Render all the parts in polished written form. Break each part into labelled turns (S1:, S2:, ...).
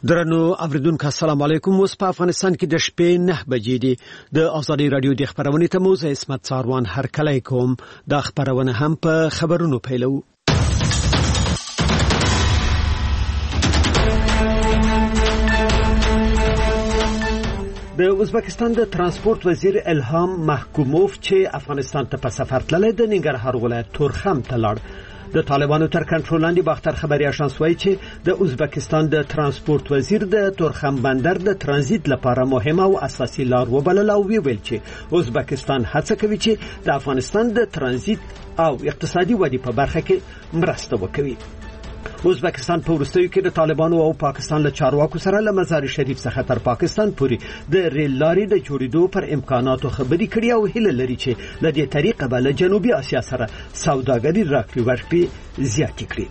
S1: درنو اوریدونکو السلام علیکم. اوس په افغانستان کې د شپې 9 بجې دي. د آزادي رادیو د خبرونې ته مو زه اسمت ساروان هرکلی کوم. د خبرونه هم په خبرونو پیلو. د ازبکستان د ترانسپورت وزیر الهام محکوموف چې افغانستان ته په سفر تللی د ننګرهار ولایت تورخم ته لاړ. د طالبانو تر کنټرول لاندې باختر خبري آژانس وایي چې د ازبکستان د ترانسپورت وزیر د تورخم بندر د ترانزیت لپاره مهمه او اساسي لار وبلله او ویل چې ازبکستان هڅه کوي چې د افغانستان د ترانزیت او اقتصادي ودې په برخه کې مرسته وکړي. ازبکستان په وروستیو کې د طالبانو او پاکستان له چارواکو سره له مزار شریف څخه تر پاکستان پورې د ریل لارې د جوړېدو پر امکاناتو خبرې کړي او هیله لري چې له دې طریقه به له جنوبي اسیا سره سوداګري راکړي ورکړي زیاتې کړي.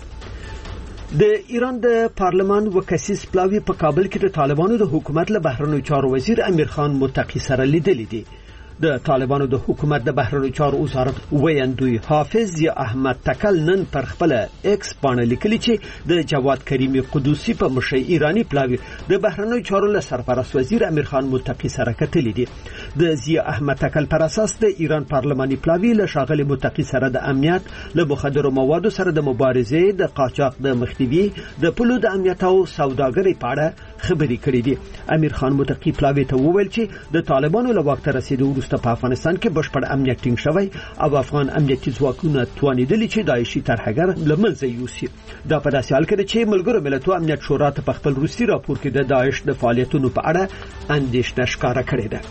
S1: د ایران د پارلمان وکسیس پلاوی په کابل کې د طالبانو د حکومت له بهرنیو چارو وزیر امیر خان متقی سره لیدلي دي. د طالبانو د حکومت د بهرنیو چارو وزارت ویاندوی حافظ یا احمد تکل نن پر خپل ایکس باندې لیکلي چې د جواد کریمی قدوسی په مشرۍ ایرانی پلاوی د بهرنیو چارو له سرپرست وزیر امیر خان متقی سره کتلي دي. د ضیاء احمد تکل پر اساس د ایران پارلماني پلاوی له شاغلي متقی سره د امنیت له مخدرو موادو سره د مبارزې د قاچاق د مخنیوي د پلو د امنیت او سوداګرۍ په اړه خبرې کړې دي. امیر خان متقی پلاوی ته وویل چې د طالبانو له وخت رسیدو په افغانستان کې بشپړ امنیت ټینګ شوی او افغان امنیتي ځواکونه توانیدلي چې داعشي طرحګر لمنځه یوسي. دا په داسې حال کې چې ملګرو ملتونو امنیت شورا ته په خپل روسي راپور کې د داعش د فعالیتونو په اړه اندېښنه ښکاره کړې ده.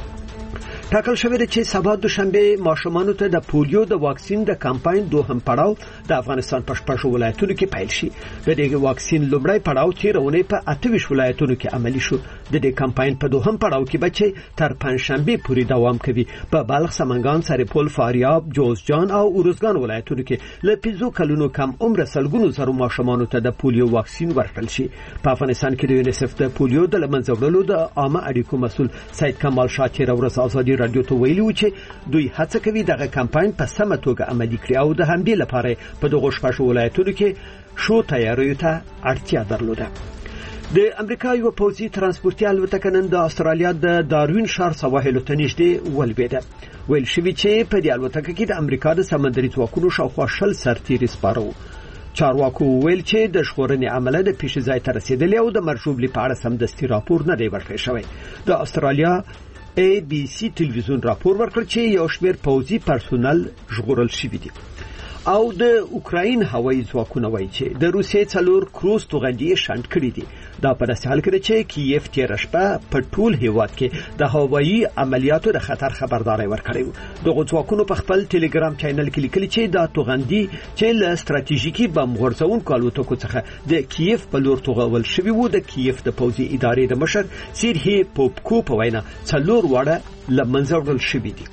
S1: ټاکل شوی دی چې سبا دوشنبه ماشومانو ته د پولیو د واکسین د کمپاین دوهم پړاو د افغانستان په شپږ ولایتونو کې پیل شي. د دې واکسین لومړی پړاو چې رونه په 28 ولایتونو کې عملی شو. د دې کمپاین په دوهم پړاو کې بچي تر پنځشنبه پورې دوام کوي. په بلخ، سمنګان، سرپل، فاریاب، جوزجان او اورزګان ولایتونو کې له 5 کلونو کم عمر سلګونو زرو ماشومانو ته د پولیو واکسین ورکړل شي. په افغانستان کې د یونیسف د پولیو د لمنځه وړلو د عامه اړیکو مسول سید کمال شاکر ورځ آزادي رادیو ته ویلي چې دوی هڅه کوي دغه کمپاین په سمه توګه عملي کړي او د همدې لپاره په دغه شپږ ولایتونو کې شو تیاریو ته اړتیا درلوده. د امریکا یو پوځي ترانسپورتي الوتکه نن د استرالیا د داروین ښار سواحلو ته نږدې ولوېده. ویل شوی چې په دې الوتکه کې د امریکا د سمندري ځواکونو شاوخوا 20 سرتیري سپاره. چارواکو ویل چې د شخړې عمله د پیښې ځای ته رسیدلې او د مرجوبلي په اړه سمدستي راپور نه دی ورکړی شوی. د استرالیا ABC تلویزیون راپور ورکړ چې یو شمېر پوځي پرسونل ژغورل شوي دي. او د اوکراین هوایي ځواکونه وایي چې د روسیې 4 کروز توغندي شنډ کړي دي. دا په داسې حال کې چې کیف تیر شپه په ټول هیواد کې د هوایي عملیاتو د خطر خبرداري ورکړې و. دغه ځواکونو په خپل ټلګرام چینل کې لیکلي چې دا توغندي چې له ستراتیژیکي بم غورځونکو الوتکو څخه د کیف په لور توغول شوی و. د کیف د پوځي ادارې د مشر سیرهی پوپکو په وینا 4 واړه لمنځه وړل شوي دي.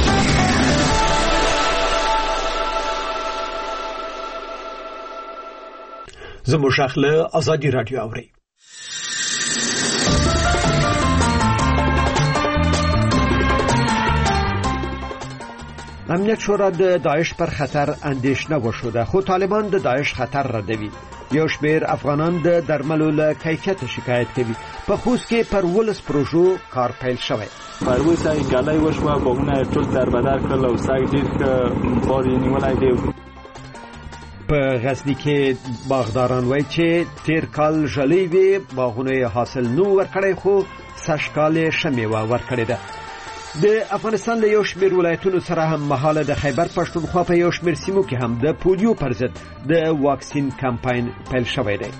S1: زموږ شاخله آزادي رادیو اوري. امنیت شورا د داعش پر خطر اندېښنه وشوده خو طالبان د داعش خطر ردوي. یو شمېر افغانان د درملو له کیفیت شکایت کوي. په خوست کې پر 12 پروژو کار پیل شوی.
S2: پروي سای ګلای وشوه باغونه ټول در بدر کړل او سای ډیر ک بار نیولای دی.
S1: په غزنی کې باغداران وایي چې تیر کال ژلۍ وی باغونه حاصل نو ورکړی خو سږکال شمیوه ورکړی ده. د افغانستان له یو شمېر ولایتونو سره هم مهاله د خیبر پښتونخوا په یو شمېر سیمو کې هم د پولیو پر ضد د واکسین کمپاین پیل شوی دی.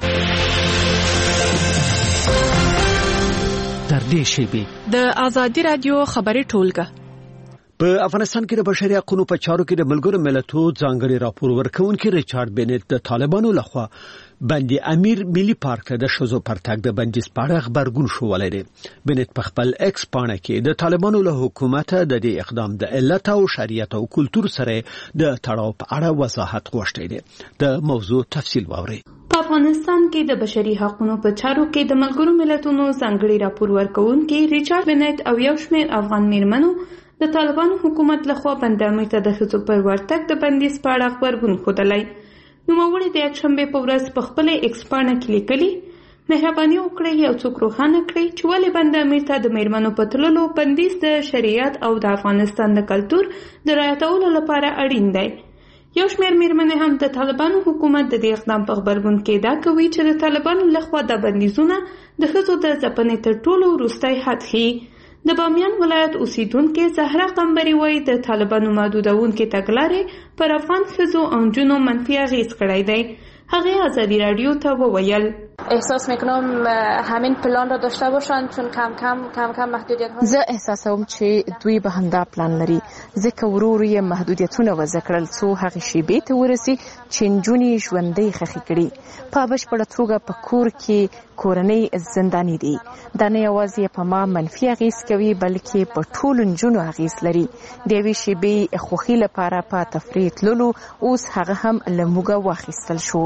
S3: تر دې شی د آزادي رادیو خبري ټولګه
S1: په افغانستان کې د بشري حقوقو په چارو کې د ملګرو ملتونو ځانګړي راپور ورکونکي ریچارډ بنت د طالبانو لخوا بندي امیر ملي پارک د شوزو پرتګ د بندیز پاړه خبرګون شو ولري. بنت په خپل ایکس باندې کې د طالبانو له حکومت د دې اقدام د علت او شریعت او کلچر سره د تړاو په اړه وضاحت غوښتي دي. د موضوع تفصیل واوري.
S4: په افغانستان کې د بشري حقوقو په چارو کې د ملګرو ملتونو ځانګړي راپور ورکونکي ریچارډ بنت او یو شمېر افغان میرمنو د طالبانو حکومت لخوا بندامي ته د ښځو پر ورتګ د بندیز په اړه خبرګون ښودلی. نوموړي د یکشنبې په ورځ په خپل ایکس باندې کې لیکلي مهرباني وکړئ یو څوک روښانه کړئ چې ولې بند امیر ته د میرمنو په تللو بندیز د شریعت او د افغانستان د کلتور د رعایتولو لپاره اړین دی. یو شمېر میرمنې هم د طالبانو حکومت د دې اقدام په غبرګون کې ادعا کوي چې د طالبانو لخوا دا بندیزونه د ښځو د ځپنې تر ټولو وروستی حد ښيي. د بامیان ولایت اوسیدونکې زهره قمبري وایي د طالبانو محدودونکې تګلارې پر افغان ښځو او نجونو منفي اغېز کړی دی. هغه ازادي رادیو ته وویل
S5: احساس میکنم همین پلان را داشته باشند چون کم کم محدودیت ها. زه احساسوم چې دوی به همدا پلان لري ځکه ورو ورو یې محدودیتونه وضع کړل څو هغې شیبې ته ورسي چې نجونې ژوندۍ ښخې کړي. په بشپړه توګه په کور کې کورنۍ زنداني دي. دا نه یوازې په ما منفي اغېز کوي بلکې په ټولو نجونو اغېز لري. د یوې شیبې خوښۍ لپاره په تفریح تللو اوس هغه هم له موږه واخیستل شو.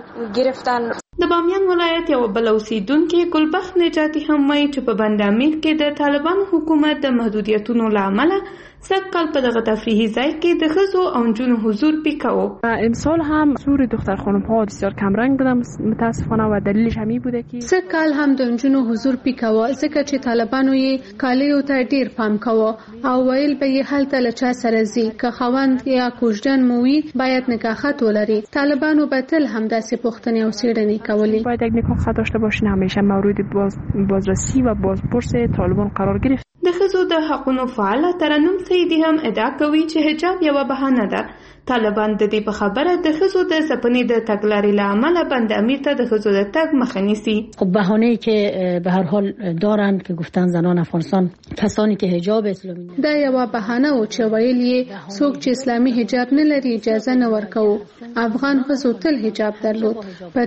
S4: د بامیان ولایت یو بل اوسیدونکې ګلبخت نجاتي هم وایي چې په بند امیر کې د طالبانو حکومت د محدودیتونو له امله سږ کال په دغه تفریحي ځای کې د ښځو او نجونو حضور پیکه و.
S6: امسال هم حضور دختر خانم‌ها بسیار کمرنگ بودن متاسفانه و دلیلش همین بوده که
S7: سږ کال هم د نجونو حضور پیکه و ځکه چې طالبانو یې کالیو ته ډیر پام کوه او ویل به یې هلته له چا سره ځي که خاوند یا کوژدن مو وي باید نکاحت ولري. طالبانو به تل همداسې پوښتنې او څېړنې کولې.
S6: باید یک نکاح داشته باشین همیشه مورد بازرسی و بازپرس طالبان قرار گرفت.
S4: د ښځو د حقونو فعاله ترنم سیدي هم ادعا کوي چې حجاب یوه بهانه ده. طالبان د دې په خبره د ښځو د ځپنې د تګلارې له امله بند امیر ته د ښځو د تګ مخه نیسي.
S8: خب بهانه‌ای که به هر حال دارند که گفتن زنان افغانستان کسانی که حجاب اسلامی
S7: دا یوه بهانه و چې ویل یې څوک چې اسلامي حجاب نه لري اجازه نه ورکوو. افغان ښځو تل حجاب درلود. په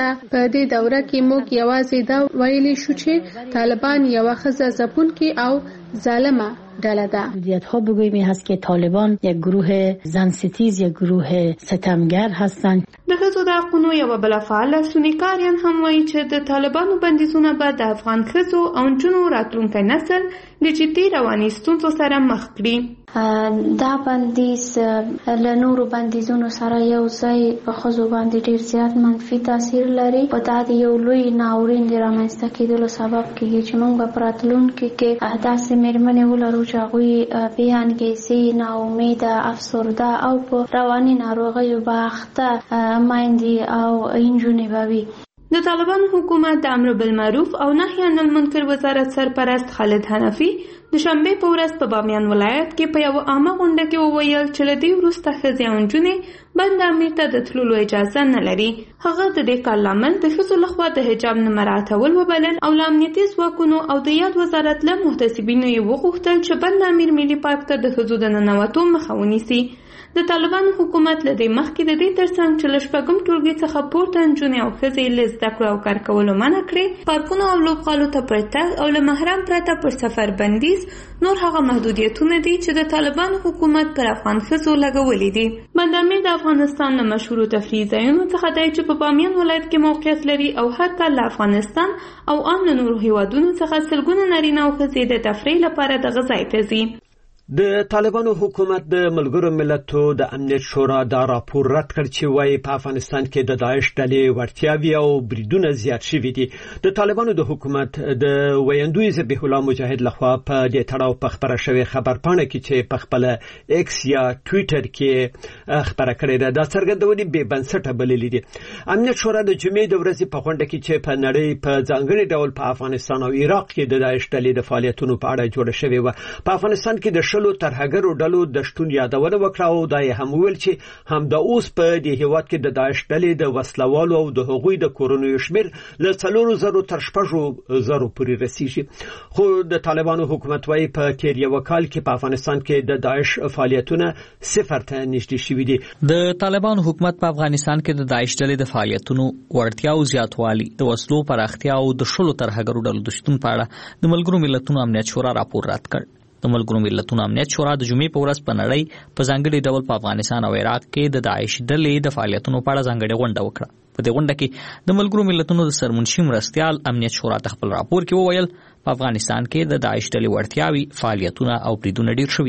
S7: دې دوره کې موږ یوازې دا ویلی شو چې طالبان یوه ښځه ځپونکې او ظالمه ډله ده.
S8: محدودیت‌ها بگوییم این هست که طالبان یک گروه زن ستیز یک گروه ستمگر هستند.
S4: د ښځو د حقونو یوه بله فعاله سونی کاریان هم وایي چې د طالبانو بندیزونه به د افغان ښځو او نجونو راتلونکی نسل د جدي رواني ستونزو سره مخ کړي.
S9: دا بندیز له نورو بندیزونو سره یو ځای په ښځو باندې ډیر زیات منفي تاثیر لري. په دا د یو لوی ناورین د رامنځته کېدلو سبب کېږي چې موږ به په راتلونکي کې داسې میرمنې ولرو چې هغوی بې انګېزې، ناامیده، افسرده او په رواني ناروغیو به اخته میندې او نجونې به وي.
S4: د طالبانو حکومت د امر بالمعروف او نهي عن المنکر وزارت سرپرست خالد حنفي د شنبې په ورځ په بامیان ولایت کې په یوه عامه غونډه کې وویل چې له دې وروسته ښځې او نجونې بند امیر ته د تللو اجازه نه لري. هغه د دې کار لامل د ښځو لخوا د حجاب نه مراعتول وبلل او له امنیتي ځواکونو او د یاد وزارت له محتسبینو یې وغوښتل چې بند امیر ملي پارک ته د ښځو د ننوتو مخه ونیسي. د طالبانو حکومت له دې مخکې د دې ترڅنګ چې له شپږم ټولګي څخه پورته نجونې او ښځې له زده کړو او کار کولو منع کړې، پارکونو او لوبغالو ته پر تګ او له محرم پرته پر سفر بندیز نور هغه محدودیتونه دي چې د طالبانو حکومت پر افغان ښځو لګولي دي. بند امیر د افغانستان له مشهورو تفریحي ځایونو څخه دی چې په بامیان ولایت کې موقعیت لري او هر کال له افغانستان او ان له نورو هیوادونو څخه سلګونه نارینه او ښځې د تفریح لپاره دغه ځای ته ځي.
S1: د طالبانو حکومت د ملګرو ملتو د امنیت شورا دا راپور رد کړ چې وايي په افغانستان کې د داعش ډلې وړتیاوې او بریدونه زیات شوي دي. د طالبانو د حکومت د ویندوی ذبیح الله مجاهد لخوا په دې تړاو په خبره شوې خبرپاڼه کې چې په خپل ایکس یا ټوئیټر کې خبره کړې ده دا څرګندونې بې بنسټه بللې دي. امنیت شورا د جمعې د ورځې په غونډه کې چې په نړۍ په ځانګړي ډول په افغانستان او عراق کې د داعش ډلې د فعالیتونو په اړه جوړه شوې و، په افغانستان کې د شلو ترهګرو ډلو د شتون یادونه وکړه او دا یې هم ویل چې هم د اوس په دې هیواد کې د داعش ډلې د وسلوالو او د هغوی د کورونو شمیر له 4,000 تر 6,000 پورې رسیږي. خو د طالبانو حکومت وايي په تیر یو کال کې په افغانستان کې د داعش فعالیتونه صفر ته نږدې شوي دي.
S10: د طالبانو حکومت په افغانستان کې د داعش ډلې د فعالیتونو وړتیا او زیاتوالی، د وسلو پراختیا او د شلو ترهګرو ډلو د شتون په اړه د ملګرو ملتونو امنیت شورا راپور رد کړ. د ملګرو ملتونو امنیت شورا د جمعې په ورځ په نړۍ په ځانګړي ډول په افغانستان او عراق کې د داعش ډلې د فعالیتونو په اړه ځانګړې غونډه وکړه. په دې غونډه کې د ملګرو ملتونو د سرمنشي مرستیال امنیت شورا د خپل راپور کې وویل په افغانستان کې د داعش ډلې وړتیاوې، فعالیتونه او بریدونه ډیر شوي دي.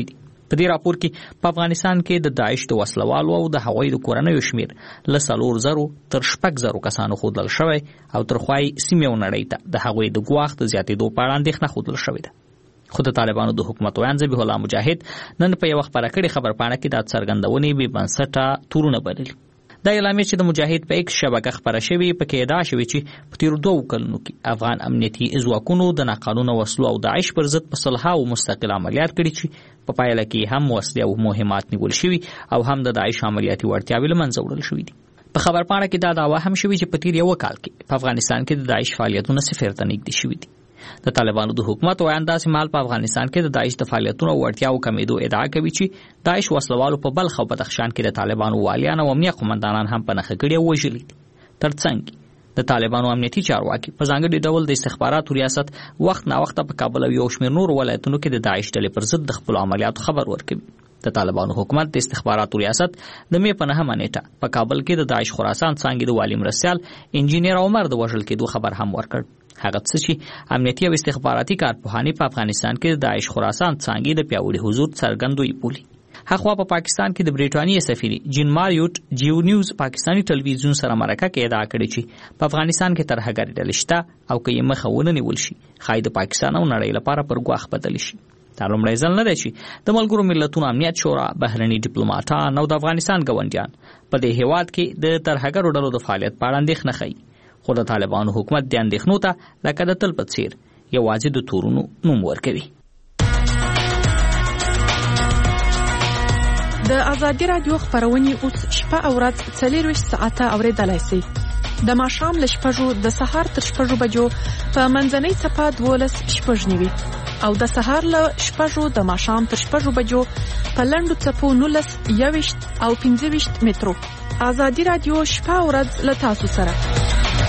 S10: په دې راپور کې په افغانستان کې د داعش د وسلوالو او د هوایي د کورنیو شمیر له 4,000 تر 6,000 کسانو ښودل شوی او تر خوای سیمه ونړۍ ته د هغوی د ګواښ د زیاتېدو په اړه اندېښنه ښودل شوې ده. خو د طالبانو د حکومت ویان ذبیح الله مجاهد نن په یو خبره کړې خبرپاڼه کې د څرګندونې بې بنسټه تورونه بللي. دا اعلامیه چې د مجاهد په ایکس شبکه خبره شوې پکې ادعا شوې چې په تیرو 2 کلونو کې افغان امنیتي ځواکونو د ناقانونه وسلو او داعش پر ضد په صلح او مستقل عملیات کړي چې په پایله کې هم وسلې او مهمات نیول شوي او هم د داعش عملیاتي وړتیاوې له منځه وړل شوي دي. په خبرپاڼه کې دا دعوا هم شوې چې په تیر 1 کال کې په افغانستان کې د داعش فعالیتونه صفر ته نږدې شوي دي. د طالبانو د حکومت ویان داسې مهال په افغانستان کې د داعش د فعالیتونو او وړتیاو کمیدو ادعا کوي چې داعش وسلوالو په بلخ او بدخشان کې د طالبانو والیان او امنیه قومندانان هم په نښه کړي او وژلي دي. ترڅنګ د طالبانو امنیتي چارواکي په ځانګړي ډول د استخباراتو ریاست وخت نا وخت په کابل او یو شمېر نور ولایتونو کې د داعش ډلې پر ضد د خپل عملیاتو خبر ورکوي. د طالبانو حکومت د استخباراتو ریاست د مې په 9 نیټه په کابل کې د داعش خراسان څانګې د والی مرستیال انجینیر عمر د وژل کېدو خبر هم ورکړ. هغه څه چې امنیتي او استخباراتي کارپوهاني په افغانستان کې د داعش خراسان څانګې د پیاوړي حضور څرګندوي بولي. هغه په پاکستان کې د بریټانیې سفیر جین ماریوټ جیو نیوز پاکستانی ټلویزیون سره مرکه کې ادعا کړې چې په افغانستان کې ترهګري ډلې شته او که یې مخه ونه نیول شي ښایي د پاکستان او نړۍ لپاره پر ګواښ بدل شي. دا لومړی ځل نه دی چې د ملګرو ملتونو امنیت شورا بهرني ډیپلوماټان او د افغانستان ګاونډیان په دې هیواد کې د ترهګرو ډلو د فعالیت په اړه اندېښنه ښیي. خو د طالبانو حکومت د اندېښنو ته لکه د تل په څیر یوازې د تورونو نوم ورکوي.
S3: د ازادي رادیو خبرونه اوس شپه او ورځ 24 ساعته اوریدلای شئ. د ماښام له 6 د سهار تر 6 بجو په منځنۍ صفه 12:09 او د سهار له 6 د ماښام تر 6 بجو په لنډو صفو 19 او 15 مترو. ازادي رادیو شپه او ورځ له تاسو سره.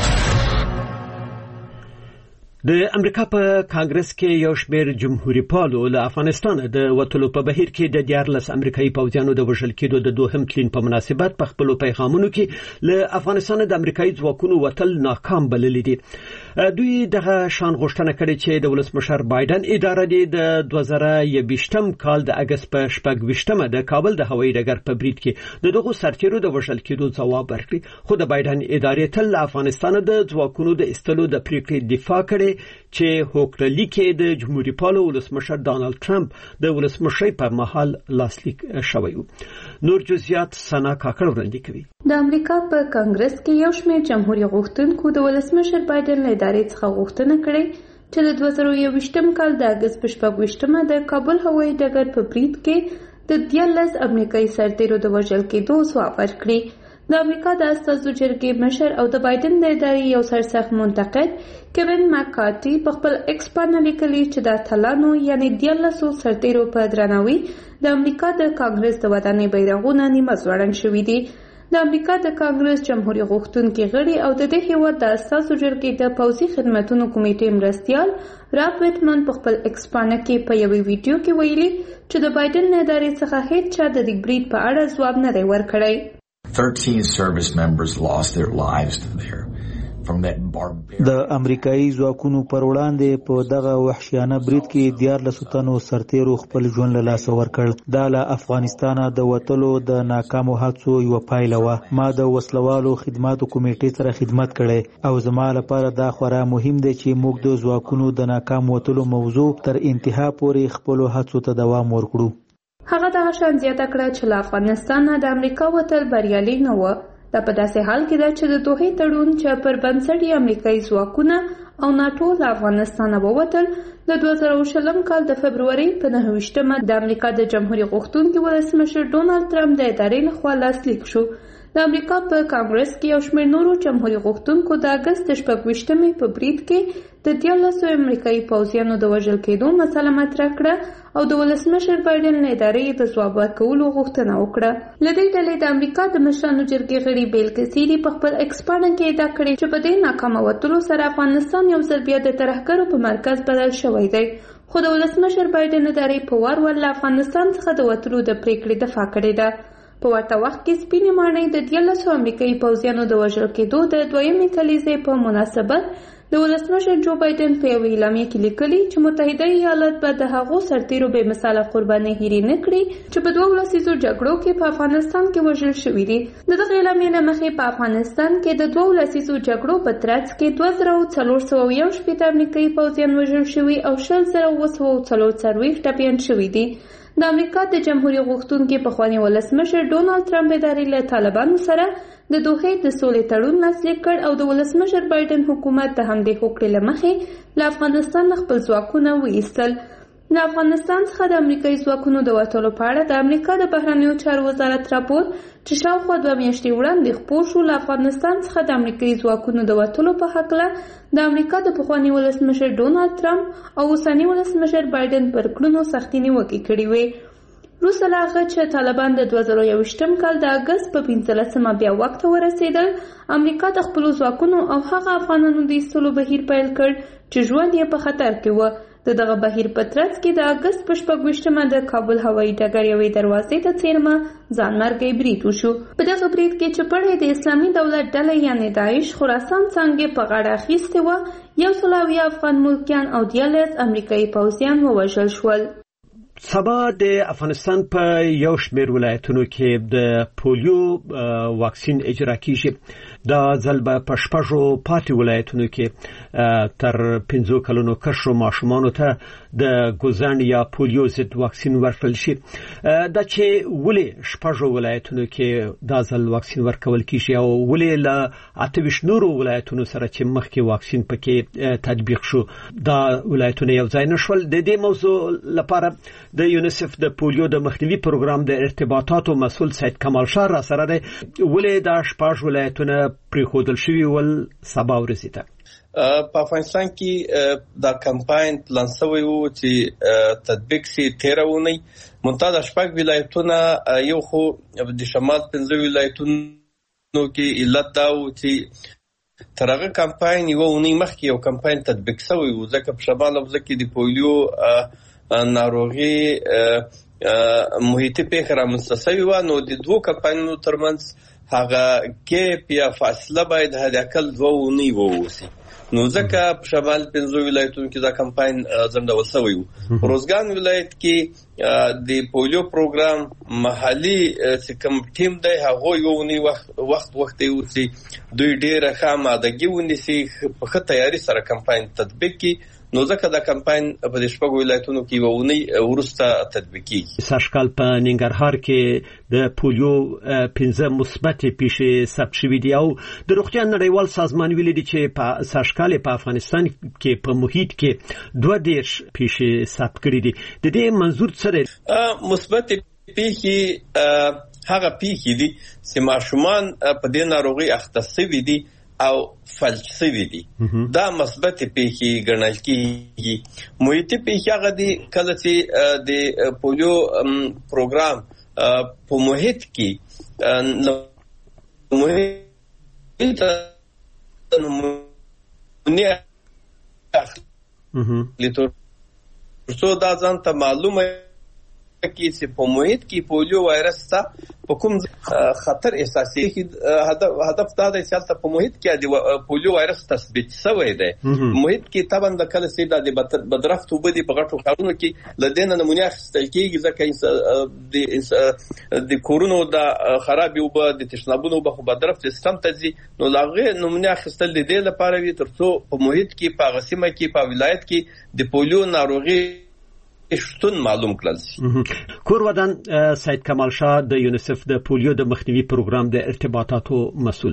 S1: د امریکا په کانګرس کې یو شمېر جمهوریت پالو له افغانستان د وټلو په بهیر کې د 14 امریکایي پوځیانو د وژل کېدو د دوهم تلین په مناسبت په خپل پیغامونو کې له افغانستان د امریکایي ځواکونو وټل ناکام بللي دي. دوی دغه شان غوښتنه کړې چې د ولسمشر بایدن اداره د 2021 کال د اگست په 28 د کابل د هوایي ډګر په برید کې د دغو سرتیرو د وژل کېدو ځواب ورکړي. خو د بایدن ادارې تل افغانستان د ځواکونو د استلو د پریکړې دفاع کړي چې هوکړه لیکې د جمهوریت پالو ولسمشر ډانلډ ټرمپ د ولسمشي په محل لاسلیک شوی و. نور جزئیات سنا کاکړ وړاندې کوي.
S4: د امریکا په کانګرس کې یو شمېر جمهوریت غوښتونکو د ولسمشر بایدن له ادارې څخه غوښتنه کړې چې د 2021 کال د اگست په 28 د کابل هوایي ډګر په برید کې د 14 امریکایي سرتیرو د وژل کېدو ځواب ورکړي. د امریکا د استازو جرګې مشر او د بایدن د ادارې یو سرسخت منتقد کوین مکارتي په خپل ایکس باندې لیکلي چې د اتلانو یعنی 14 سرتیرو په درناوي د امریکا د کانګرس د ودانۍ بیرغونه نیمه ځوړند شوي دي. د امریکا د کانګرس جمهوریت غوښتونکي غړي او د دې هیواد د استازو جرګې د پوځي خدماتو کمیټې مرستیال راب ویټمن په خپل ایکس باندې کې په یوې ویډیو کې ویلي چې د بایدن ادارې څخه هیڅ چا د دې برید په اړه ځواب نه دی ورکړی.
S11: 13 service members lost their lives there.
S12: د امریکایي ځواکونو پر وړاندې په دغه وحشیانه برید کې 14 تنو سرتیرو خپل ژوند له لاسه ورکړ. دا له افغانستانه د وټلو د ناکامو هڅو یو پایله وه. ما د وسلوالو خدماتو کمیټې سره خدمت کړی او زما لپاره دا خورا مهم دی چې موږ د ځواکونو د ناکام وټلو موضوع تر انتها پورې خپل هڅو ته دوام ورکړو.
S4: هغه دا شان زیاته کړه چې له افغانستان د امریکا وټل بریالي نه و. دا په داسې حال کې ده چې د دوحې تړون چې پر بنسټ امریکایي ځواکونه او ناټو له افغانستانه ووتل د 2020 کال د فبروري په 9 د امریکا د جمهوریت غوښتونکي ولسمشر ډونالډ ټرمپ د ادارې لخوا لاسلیک شو. د امریکا په کانګرس کې یو شمېر نورو جمهوریت غوښتونکو د اگست 28 په برید کې د 14 امریکایي پوځیانو د وژل کېدو مسله مطرح کړه او د ولسمشر بایدن له ادارې د ځواب ورکولو غوښتنه وکړه. له دې ډلې د امریکا د مشرانو جرګې غړي بیل کثیری په خپل ایکس باندې کې ادعا کړې چې په دې ناکامه وټلو سره افغانستان یو ځل بیا د ترهګرو په مرکز بدل شوی دی. خو د ولسمشر بایدن ادارې په وار ور له افغانستان څخه د وټلو د پریکړې دفاع کړې ده. په ورته وخت کې سپینې ماڼۍ د 14 امریکایي پوځیانو د وژل کېدو د دویمې کلیزې په مناسبت د ولسمشر جو بایدن په یو اعلامیه کې لیکلي چې متحده ایالات به د هغو سرتیرو بې مثاله قربانۍ هېرې نه کړي چې په 2 لسیزو جګړو کې په افغانستان کې وژل شوي دي. د دغه اعلامیې له مخې په افغانستان کې د 2 لسیزو جګړو په ترڅ کې 2411 امریکایي پوځیان وژل شوي او 10940 ټپیان شوي دي. د امریکا د جمهوریت غوښتونکي پخواني ولسمشر ډونالد ټرمپ ادارې له طالبانو سره د دوحې د سولې تړون لاسلیک کړ او د ولسمشر بایدن حکومت د همدې هوکړې له مخې له افغانستان خپل ځواکونه وایستل. له افغانستان څخه د امریکایي ځواکونو د وتلو په اړه د امریکا د بهرنیو چارو وزارت راپور چې شاوخوا 2 میاشتې وړاندې خپور شو، له افغانستان څخه د امریکایي ځواکونو د وتلو په هکله د امریکا د پخواني ولسمشر ډونالد ټرمپ او اوسني ولسمشر بایدن پر کړنو سختې نیوکې کړې وې. وروسته له هغه چې طالبان د 2021 کال د اګست په 15مه بیا واک ته ورسېدل، امریکا د خپلو ځواکونو او هغه افغانانو د ایستلو بهیر پیل کړ چې ژوند یې په خطر کې و. د دغه بهیر په ترڅ کې د اګست په 26مه د کابل هوایي ډګر یوې دروازې ته څیرمه ځانمرګی برید وشو. په دغه برید کې چې پړی د اسلامي دولت ډله یعنې داعش خراسان څانګې په غاړه اخیستې وه، 100 افغان ملکیان او 14 امریکایي پوځیان ووژل شول.
S1: سبا د افغانستان په یو شمېر ولایتونو کې د پولیو واکسین اجرا کیږي. دا ځل به په 6 پاتې ولایتونو کې تر 15 کلونو کشرو ماشومانو ته د ګوزن یا پولیو ضد واکسین ورکړل شي. دا چې ولې 6 ولایتونو کې دا ځل واکسین ورکول کیږي او ولې له 28 نورو ولایتونو سره چې مخکې واکسین پکې تطبیق شو دا ولایتونه یو ځای نشول. د دې موضوع لپاره د یونیسف د پولیو د مخنیوي پروګرام د ارتباطاتو مسؤل سید کمال شاه را سره دی. ولې دا 6 ولایتونه پریښودل شوي ول سبا ورځې ته؟
S13: په افغانستان کې دا کمپاین پلان شوی و چې تطبیق شي 13 اونۍ منتها 6 ولایتونه یو خو د شمال 15 ولایتونو کې علت دا و چې ترغه کمپاین یو اونۍ مخکې یو کمپاین تطبیق شوی و ځکه په شمال افغانستان کې د پولیو ناروغي محیطي پیښه رامنځته شوې وه، نو د 2 کمپاینونو ترمنځ هغه ګیپ یا فاصله باید حداقل 2 اونۍ واوسي. نو ځکه په شمال 15 ولایتونو کې دا کمپاین ځنډول شوی و. روزګان ولایت کې د پولیو پروګرام محلي چې کوم ټیم دی هغه یو اونۍ وخت یوسي، دوی ډېره ښه آمادګي ونیسي، په ښه تیاري سره کمپاین تطبیق کړي. نو ځکه دا کمپاین په دې 6 ولایتونو کې یو اونۍ وروسته تطبیق کیږي.
S1: سږکال په ننګرهار کې د پولیو 15 مثبتې پیښې ثبت شوې دي او د روغتیا نړیوال سازمان ویلي دي چې په سږکال په افغانستان کې په محیط کې 22 پیښې ثبت کړې دي. د دې منظور څه دی؟
S13: مثبت پیښې هغه پیښې دي چې ماشومان په دې ناروغي اخته شوي دي او فلج شوي دي. دا مثبت پیښې ګڼل کیږي. محیطي پیښې هغه دي کله چې د پولیو پروګرام په محیط کې محیط لیتو دا ځان ته معلومه کې چې په محیط کې پولیو وایرس ته په کوم خطر احساسي هدف دا دی چې په محیط کې د پولیو وایرس تثبیت شوی دی. محیط کې طبعا د کله چې د بدرفت وبو دي په غټو ښارونو کې لدینه نمونه اخیستل کېږي ځکه د کورونو د خرابې وبو د تشنابونو وبو بدرفت سیستم ته ځي، نو لاغه نمونه اخیستل د دې لپاره وي ترڅو په محیط کې په غسیمه کې په ولایت کې د پولیو ناروغي شتون معلوم کړل شي.
S1: کورودان سید کمال شاه د یونیسف د پولیو د مخنیوي پروګرام د ارتباطاتو مسؤل.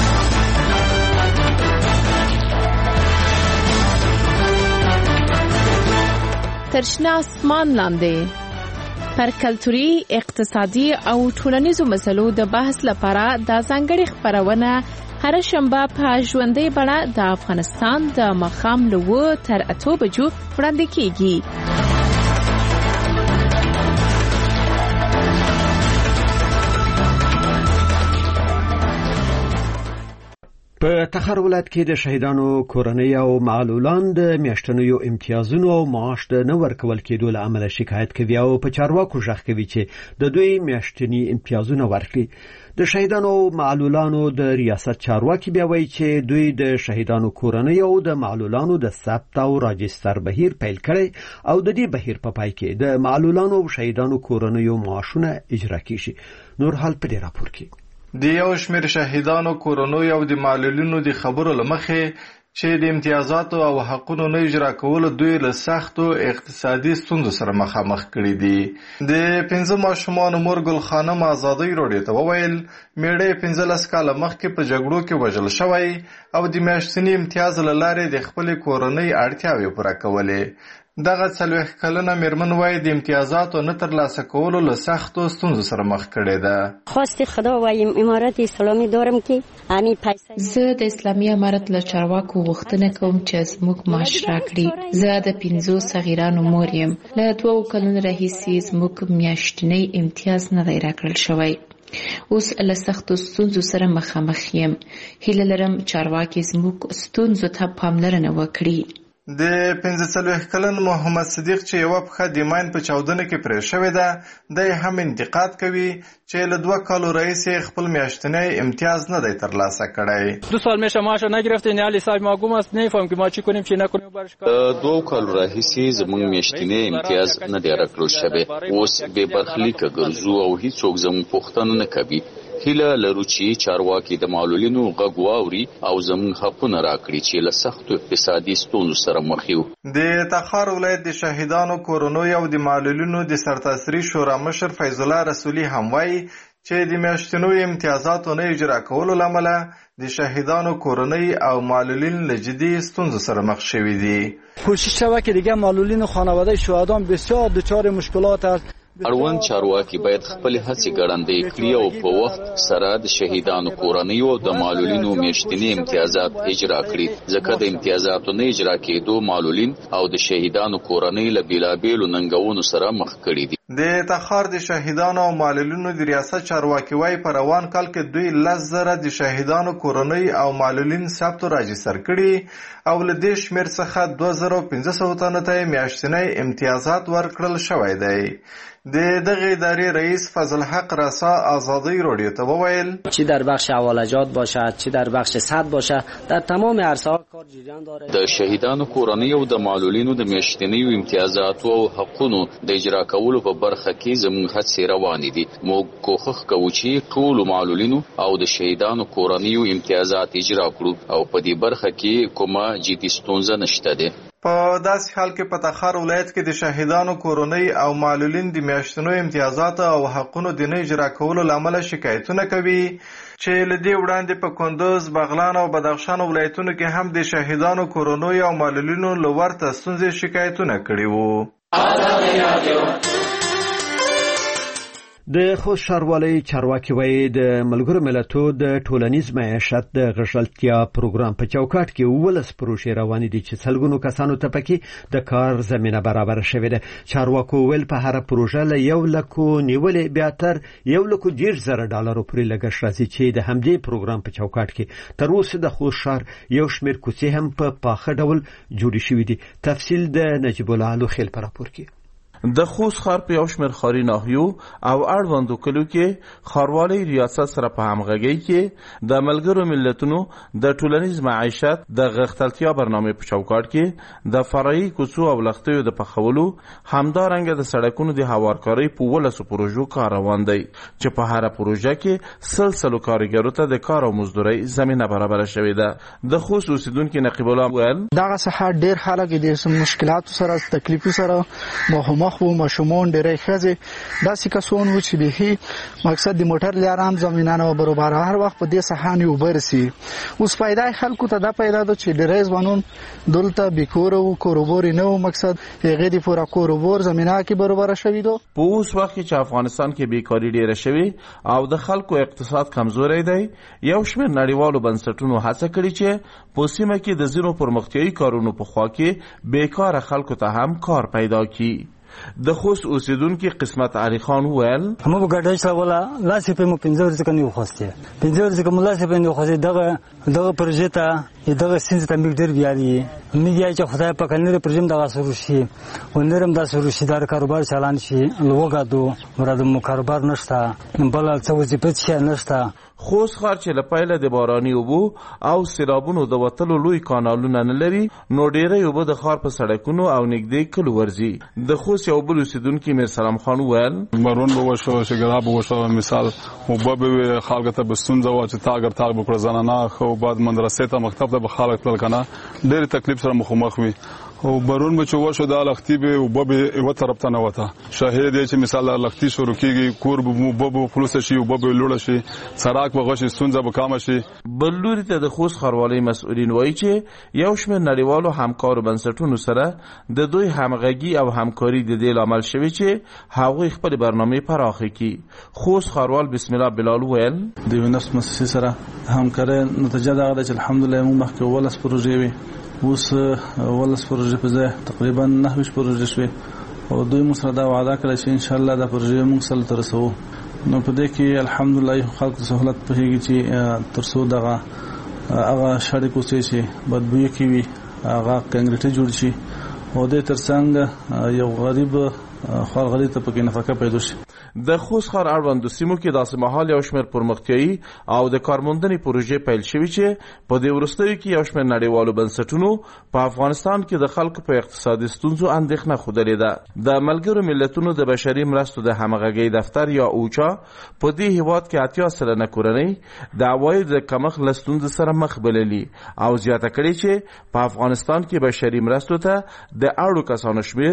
S5: ترشنا اسمان لاندې پر کلتوري، اقتصادي او ټولنیزو مسلو د بحث لپاره د ځانګړي خبرونه هر شنبه په ژوندۍ بڼه د افغانستان د ماښام له 9 تر 8 بجو وړاندې کیږي.
S1: په تخار ولایت کې د شهیدانو کورنۍ او معلولان د میاشتنیو امتیازونو او معاش د نه ورکول کېدو له امله شکایت کوي او په چارواکو غږ کوي چې د دوی میاشتني امتیازونه ورکړي. د شهیدانو او معلولانو د ریاست چارواکي بیا وایي چې دوی د شهیدانو کورنۍ او د معلولانو د ثبت او راجستر بهیر پیل کړي او د دې بهیر په پای کې د معلولانو او شهیدانو کورنۍ معاشونه اجرا کیږي. نور حال په دې راپور کې
S14: د یو شمېر شهیدانو کورنۍ او د معلولینو د خبرو له مخې چې د امتیازاتو او حقونو نه اجرا کولو دوی له سختو اقتصادي ستونزو سره مخامخ کړي دي. د 15 ماشومانو مور ګل خانم آزادۍ راډیو ته وویل میړه 15 کاله مخکې په جګړو کې وژل شوی او د میاشتني امتیاز له لارې د خپلې کورنۍ اړتیاوې پوره کولې. دغه 40 کلنه میرمن وایي د امتیازاتو نه ترلاسه کولو له سختو ستونزو سره مخ کړې ده.
S15: خواست خدا وایم امارت اسلامی دارم که همین پیسې
S16: زه د اسلامي امارت له چارواکو غوښتنه کوم چې زموږ معاش راکړي. زه د 15 صغیرانو مور یم. له 2 کلونو راهیسې زموږ میاشتنی امتیاز نه دی راکړل شوی. اوس له سختو ستونزو سره مخامخ یم. هیله لرم چارواکي زموږ ستونزو ته پاملرنه وکړي.
S14: د 15 کلن محمد صدیق چې یو پخه د ماین په چاودنه کې پرې شوې ده د هم انتقاد کوي چې له 2 کالو رئیس خپل میاشتنی امتیاز نه دی ترلاسه کړی.
S17: 2 سال میشه معاش نگرفتین علی صاحب معلوم است نمیفهم که ما چی کنیم چی نکنیم برش کار.
S18: 2 کالو راهیسې زموږ میاشتنی امتیاز نه دی راکړل شوی. اوس به برخلیک ګرځو او هیڅوک زموږ پوښتنه نه کوي. هیله لرو چې چارواکي د معلولینو غږ واوري او زموږ حقونه راکړي چې له سختو اقتصادي ستونزو سره مخ یو.
S14: د تخار ولایت د شهیدانو کورنۍ او د معلولینو د سرتاسري شورا مشر فیض الله رسولي هم وایي چې د میاشتنو امتیازاتو نه اجرا کولو له امله د شهیدانو کورنۍ او معلولین له جدي ستونزو سره مخ شوي دي.
S19: کوشش شوه که دیگه معلولین و خانواده شهدان بسیار دچار مشکلات است.
S18: اړوند چارواکي باید خپل هڅې ګړندۍ کړي او په وخت سره د شهیدانو کورنۍ او د معلولینو میاشتني امتیازات اجرا کړي ځکه د امتیازاتو نه اجرا کېدو معلولین او د شهیدانو کورنۍ له بیلابیلو ننګونو سره مخ کړي دي.
S14: د تخار د شهیدانو او معلولینو د ریاست چارواکي وايي په روان کال کې دوی 10,000 د شهیدانو کورنۍ او معلولین ثبت راجستر کړي او له دې شمېر څخه 2500 تنو ته میاشتنی امتیازات ورکړل شوی دی. د دغه ادارې رئیس فضل حق رسا آزادی راډیو ته وویل
S20: چی در بخش حوالجات باشد چی در بخش صد باشد در تمام عرصه‌ها کار جریان داره.
S18: د شهیدانو کورنۍ او د معلولینو د میاشتنیو امتیازاتو او حقونو د اجرا کولو په برخه کې زموږ هڅې روانې دي. موږ کوښښ کوو چې ټول معلولینو او د شهیدانو کورنیو امتیازات اجرا کړو او په دې برخه کې کومه جدي ستونزه نشته ده.
S14: په داسې حال کې په تخار ولایت کې د شهیدانو کورنۍ او معلولین د میاشتنو امتیازات او حقونو د نه اجرا کولو له امله شکایتونه کوي چې له دې وړاندې په کندوز، بغلان او بدخشان ولایتونو کې هم د شهیدانو کورنۍ او معلولینو له ورته ستونزې شکایتونه کړي وو.
S1: د خوست ښاروالۍ چارواکي وایي د ملګرو ملتونو د ټولنیز معیشت د غښتلتیا پروګرام په چوکاټ کې 12 پروژې روانې دي چې سلګونو کسانو ته پکې د کار زمينه برابر شوې ده. چارواکو ویل په هر پروژه له 100,000 نیولې بیا تر 1,10,000 ډالرو پورې لګښت راځي چې د همدې پروګرام په چوکاټ کې تر اوسه د خوست ښار یو شمېر کوڅې هم په پاخه ډول جوړې شوې دي. تفصیل د نجیب الله لوخیل په راپور کې.
S21: د خوست ښار په یو شمېر ښاري ناحیو او اړوندو کلیو کې ښاروالۍ ریاست سره په همغږۍ کې د ملګرو ملتونو د ټولنیز معیشت د غښتلتیا برنامې په چوکاټ کې د فرعي کوڅو او لښتیو د پخولو همدارنګه د سړکونو د هوارکارۍ په 12 پروژو کار روان دی چې په هر پروژه کې سلسله کارګرو ته د کار او مزدورۍ زمينه برابر شوې ده. د خوست اوسیدونکو نقیب الله ویل
S22: دغه څخه ډېر خلک د مشکلاتو سره تکلیفو سره مخ وو مشمون ډېرې خزه داسې کسون و چې به مقصد د موټر لارام زمينانه برابر هر وخت په دې سحاني وبرسي. اوس پیدا خلکو ته دا پیدا ده چې ډېرې ځوانون دلته بیکور او کاروبار نه و مقصد هغه د پورا کاروبار زمينه کې برابر شوی دو.
S21: په اوس وخت چې افغانستان کې بیکاری ډېره شوی او د خلکو اقتصاد کمزوري دی یو شمېر نړیوالو بنسټونو هڅه کړې چې په سیمه کې د زیرو پرمختیايي کارونو په خوا کې بیکاره خلکو ته هم کار پیدا کړي. د خوست اوسیدونکو قسمت علي خان وویل
S2: موږ ګډای سره ولا لاسې په مو 15 ځکه نه خوسته 15 ځکه مو لاسې په نه خوسته دغه پروژه ته دغه سینځ ته موږ ډیر بیاري میږي چې خدای په کنه پروژه دغه سره شي ونرم د سره شي د کاروبار چلان شي لوګادو مراد مو کاروبار نشته بل څه وظیفه شي نشته
S21: خوست ښار چې له پیله د باراني اوبو او سیلابونو د وتلو لوی کانالونه نه لري نو ډیری اوبه د ښار په سړکونو او نږدې کلو ورځي د خوست یو بل اوسیدونکي میرسلام خان وویل
S6: بارون به وشو شګرا به وشو مثال اوبه به خلک ته به ستونزه و چې تا اگر تا به کړ زنانه خو بعد مدرسې ته مکتب ته به خلک تل کنه ډېر تکلیف سره مخامخ وي او بارون به چې وشو د لختي به اوبه به یو طرف ته نه وته شاهد چې مثال لختي شروع کیږي کور به فلوس شي اوبه به لوړ شي سراک به غشي ستونزه به کم شي
S21: بلوري ته د خوست ښاروالۍ مسؤلین وایي چې یو شمېر نړیوالو همکارو بنسټونو سره د دوی همغږي او همکاري د دې لامل شوی چې هغوی خپل برنامه پراخه کړي خوست ښاروال بسم الله بلال ویل
S23: د ونس مؤسسې سره همکاري نتیجه دا ده چې الحمدلله موږ مخکې ولس پروژې وي اوس ولس پروژې په ځای تقریبا 9 پروژې شوي او دوی موږ سره دا وعده کړې چې ان شاء الله دا پروژې موږ سره تر رسو نو په دې کې الحمدلله خلک سہولت پهېږي چې تر څو دغه هغه شړې کوڅې چې بدبوي کوي هغه کنکریټ جوړ شي او د ترڅنګ یو غریب خلک ته پکې نفقه پیدا شي
S21: د خوست ښار اړوندو سیمو کې داسې مهال یو شمېر پرمختیایي او د کارموندنې پروژې پیل شوي چې په دې وروستیو کې یو شمېر نړیوالو بنسټونو په افغانستان کې د خلکو په اقتصادي ستونزو اندېښنه ښودلې ده د ملګرو ملتونو د بشري مرستو د همغږۍ دفتر یا اوچا په دې هیواد کې 80 سلنه کورنۍ د عوایدو د کمښت له ستونزې سره مخ بللي او زیاته کړې چې په افغانستان کې بشري مرستو ته د اړو کسانو شمېر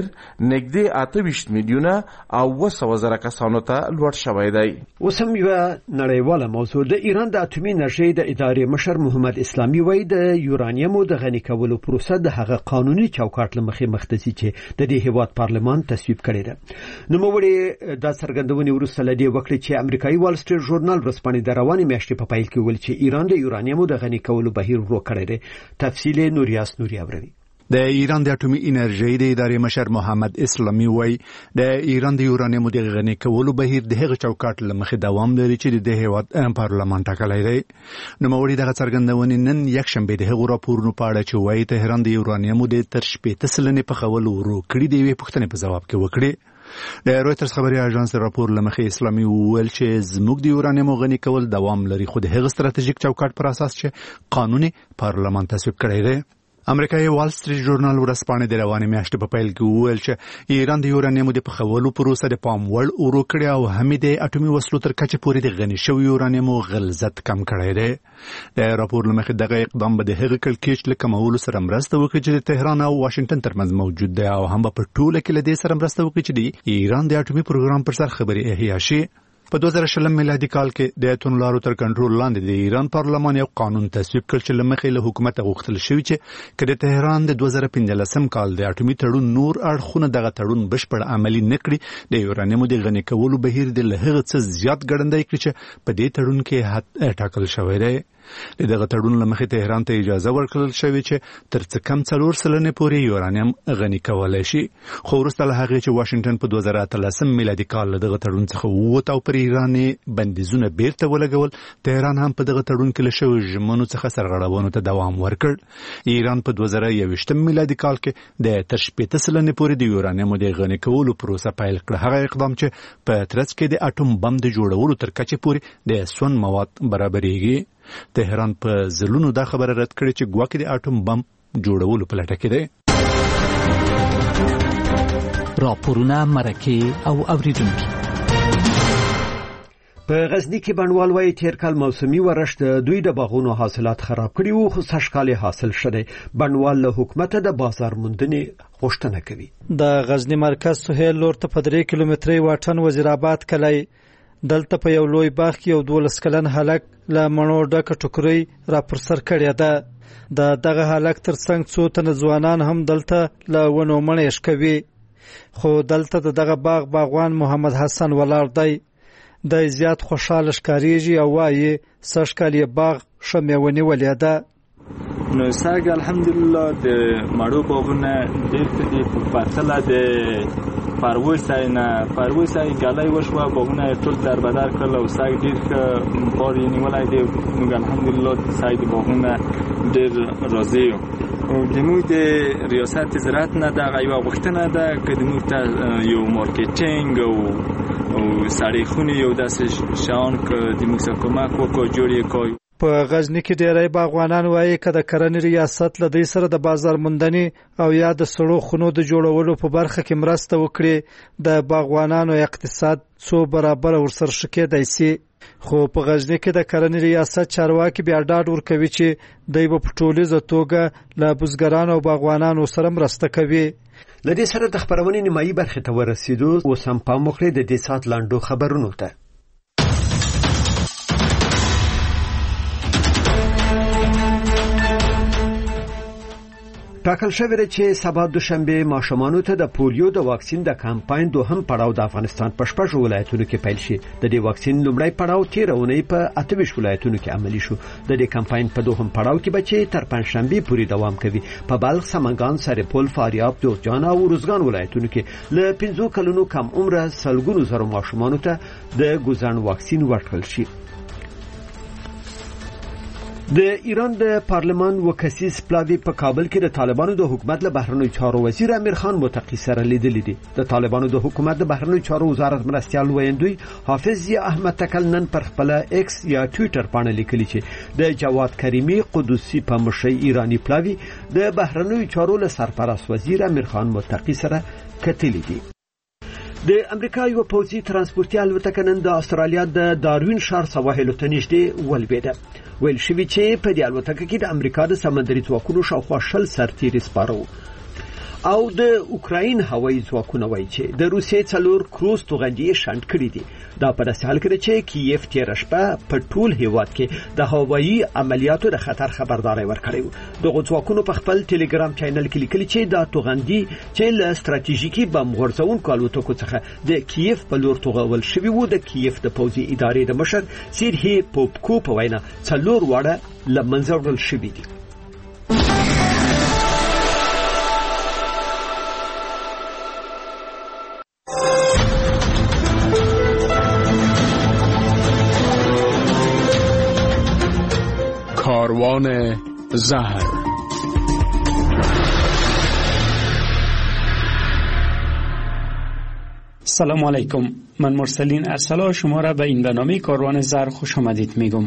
S21: نږدې 28 میلیونه او 200,000 کسانو ته لوړ شوی دی.
S1: اوس هم یوه نړیواله موضوع د ایران د اټومي انرژۍ د ادارې مشر محمد اسلامي وایي د یورانیمو د غني کولو پروسه د هغه قانوني چوکاټ له مخې مخ ته ځي چې د دې هیواد پارلمان تصویب کړی ده. نوموړي دا څرګندونې وروسته له دې وکړې چې امریکایي وال سټریټ ژورنال ورځپاڼې د روانې میاشتې په پیل کې ویل چې ایران د یورانیمو د غني کولو بهیر ورو کړی دی. تفصیل نوریاس نوري اوري.
S24: د ایران د اټومي انرژۍ د ادارې مشر محمد اسلامي وایي د ایران د یورانیمو د غني کولو بهیر د هغه چوکاټ له مخې دوام لري چې د هیواد پارلمان ټاکلی دی. نوموړي دغه څرګندونې نن یکشنبه د هغو راپورونو په اړه چې وایي تهران د یورانیمو د تر 80 سلنې په خولو ورو کړي دی یوې پوښتنې په ځواب کې وکړي. د رویټرز خبري اژانس راپور لمخې اسلامي وویل چې زموږ د یورانیمو غني کول دوام لري خو د هغه ستراتیژیک چوکاټ پر اساس چې قانوني پارلمان تصویب کړی دی. امریکایي وال سټریټ ژورنال ورځپاڼې د روانې میاشتې په پیل کې وویل چې ایران د یورانیمو د پخولو پروسه د پام وړ ورو کړې او هم د اټومي وسلو تر کچې پورې د غني شوي یورانیمو غلظت کم کړی دی. د راپور له مخې دغه اقدام به د هغه کړکېچ له کمولو سره مرسته وکړي چې د تهران او واشنګټن ترمنځ موجود دی او هم په ټوله کې له دې سره مرسته وکړي چې د ایران د اټومي پروګرام پر سر خبرې احیا شي. په 2020 میلادي کال کې د ایتون لارو تر کنټرول لاندې د ایران پارلمان یو قانون تصویب کړ چې لمخې له حکومت غوښتل شوی چې کله تهران د 2015 کال د اټومي تړون نور اړخونه دغه تړون بشپړ عملی نکړي د یورانیمو د غني کولو بهیر د لهغه څه زیات ګړندای کړي چې په دې تړون کې حد ټاکل شوی دی. دغه تړون لمخې تهران ته اجازه ورکړل شوې چې تر څه کم 4 سلنې پورې یورانیم غني کولای شي خو وروسته له هغې چې واشنګټن په 2013 میلادي کال دغه تړون څخه ووت او پر ایران بندیزونه بیرته ولګول تهران هم په دغه تړون کې له شویو ژمنو څخه سرغړونو ته دوام ورکړ. ایران په 2021 میلادي کال کې د تر 80 سلنې پورې د یورانیمو د غني کولو پروسه پیل کړ هغه اقدام چې په ترڅ کې د اټوم بم د جوړولو تر کچې پورې د سون مواد برابرېږي. تهران په ځلونو دا خبره رد کړې چې ګواکې د اټوم بم جوړولو په لټه کې دی.
S25: راپورونه مرکه او اوریدونکي
S1: په غزنی کې بڼوال وايي تیر کال موسمي ورش د دوی د باغونو حاصلات خراب کړي وو خو سږکال حاصل شوه. بڼوال له حکومت د بازار موندنې غوښتنه کوي.
S26: د غزنی مرکز سهیل لور ته په 3 کیلومتري واټن وزیر آباد کلی دلته په یو لوی باغ کې یو 12 کلن هلک له مڼو ډکه ټوکرۍ را پر سر کړې ده. دغه هلک ترڅنګ څو تنه ځوانان هم دلته له ونو مڼې شکوي خو دلته دغه باغوان محمد حسن ولاړ دی. د زیات خوشاله ښکاریږي او وايي سږکال یې باغ ښه میوه نیولې ده.
S3: نو ساګ الحمدلله د مړو باغونه ډېر دي په پرتله د پروي سای ګلای وشوه باغونه ټول در بدر کړل او ساګ ډېر ښه بار یې نیولی دی. موږ الحمدلله سای د باغونه ډېر راضي یو. او زموږ د ریاست زراعت نه دغه یوه غوښتنه ده که زموږ ته یو مارکیټینګ او سړې خونې یو داسې شیان که زموږ سره کمک وکړي جوړ یې کړي.
S26: په غزني کې ډیری باغوانان وایي که د کرنې ریاست له دوی سره د بازار موندنې او یا د سړو خونو د جوړولو په برخه کې مرسته وکړي د باغوانانو اقتصاد څو برابر ورسره ښه کېدای شي. خو په غزني کې د کرنې ریاست چارواکي بیا ډاډ ورکوي چې دوی به په ټولیزه توګه له بزګرانو او باغوانانو سره مرسته کوي.
S1: له دې سره د خبرونې نیمایي برخې ته ورسېدو. اوس هم پام وکړئ د دې ساعت لنډو خبرونو ته. ټاکل شوی دی چې سبا دوشنبه ماشومانو ته د پولیو د واکسین د کمپاین دوهم پړاو د افغانستان په 6 ولایتونو کې پیل شي. د دې واکسین لومړی پړاو 13 اونۍ په 28 ولایتونو کې عملي شو. د دې کمپاین په دوهم پړاو کې بچي تر پنځشنبه پورې دوام کوي. په بلخ، سمنګان، سرپل، فاریاب، جوزجان او روزګان ولایتونو کې له 15 کلونو کم عمره سلګونو زره ماشومانو ته د ګوزن واکسین ورکړل شي. د ایران د پارلمان وکسیس پلاوی په کابل کې د طالبانو د حکومت له بهرنیو چارو وزیر امیر خان متقی سره لیدلې دي. د طالبانو د حکومت د بهرنیو چارو وزارت مرستیال ویندوی حافظ احمد تکل نن پر خپل ایکس یا ټوئیټر باندې لیکلي چې د جواد کریمی قدوسی په مشرۍ ایرانی پلاوی د بهرنیو چارو له سرپرست وزیر امیر خان متقی سره کتلې دي. د امریکا یو پوځي ترانسپورتي الوتکه نن د استرالیا د داروین ښار سواحلو ته نږدې ولوېده. ویل شوي چې په دې الوتکه کې د امریکا د سمندري ځواکونو شاوخوا 20 سرتیري سپاره او د اوکراین هوایي ځواکونه وایي چې د روسیې 4 کروز توغندي شنډ کړي دي. دا په داسې حال کې چې کیف تیر شپه په ټول هیواد کې د هوایي عملیاتو د خطر خبرداري ورکړې و. د ځواکونو په خپل ټلګرام چینل کې لیکلي چې دا توغندي چې له ستراتیژیکي بم غورځونکو الوتکو څخه د کیف په لور توغول شوی و. د کیف د پوځي ادارې د مشر سیرهی پوپکو په وینا 4 واړه له منځه وړل شوي دي.
S7: کاروان زهر.
S8: سلام علیکم. من مرسلین ارسلا شما را به این برنامه کاروان زهر خوش آمدید میگم.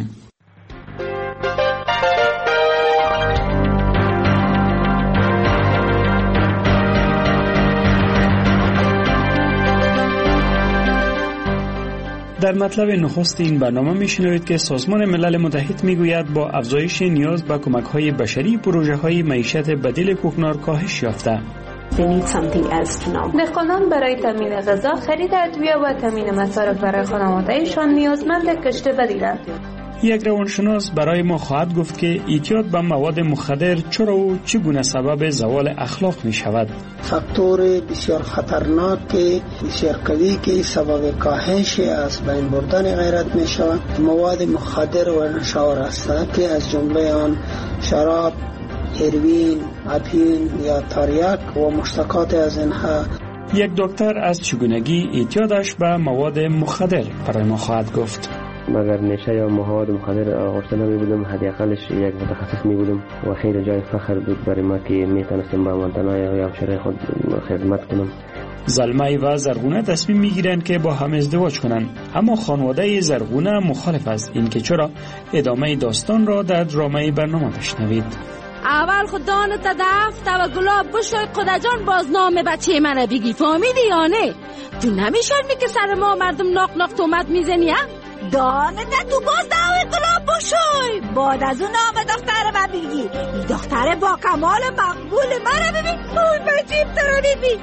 S8: در مطلب نخست این برنامه میشنوید که سازمان ملل متحد میگوید با افزایش نیاز به کمک‌های بشری پروژه‌های معیشت بدیل کوکنار کاهش یافته.
S4: دهقانان برای تامین غذا، خرید ادویه و تامین مصارف برای خانواده‌شان نیازمند کشت بدیلند.
S8: یک روانشناس برای ما خواهد گفت که اعتیاد به مواد مخدر چرا و چگونه سبب زوال اخلاق می شود.
S9: فاکتور بسیار خطرناک بسیار قوی که سبب کاهش از بین بردن غیرت می شود مواد مخدر و نشاور است که از جمله آن شراب، هروئین، اپین یا تریاک و مشتقات از اینها.
S8: یک دکتر از چگونگی اعتیادش به مواد مخدر برای ما خواهد گفت.
S10: مگر نشه یا مواد مخدر آغشته نمی بودم، حداقلش یک متخصص می بودم و خیلی جای فخر بود برای ما که می تونستم با منطقه یا همشهری خود خدمت کنم.
S8: زلمه و زرغونه تصمیم می گیرند که با هم ازدواج کنند، اما خانواده زرغونه مخالف است. این که چرا؟ ادامه داستان را در درامه برنامه بشنوید.
S11: اول خوددان تا دفت و گلاب بشوی قدجان بازنامه بچه منه بگی فهمیدی یا نه؟ تو نمیشرمی که سر ما مردم ناق ناق تومت میزنی ها؟ دانه تو باز داوی گلاب بشوی بعد از اون نام دختر ما بگی این دختر با کمال مقبول منه ببین اون بچیم ترانی بی.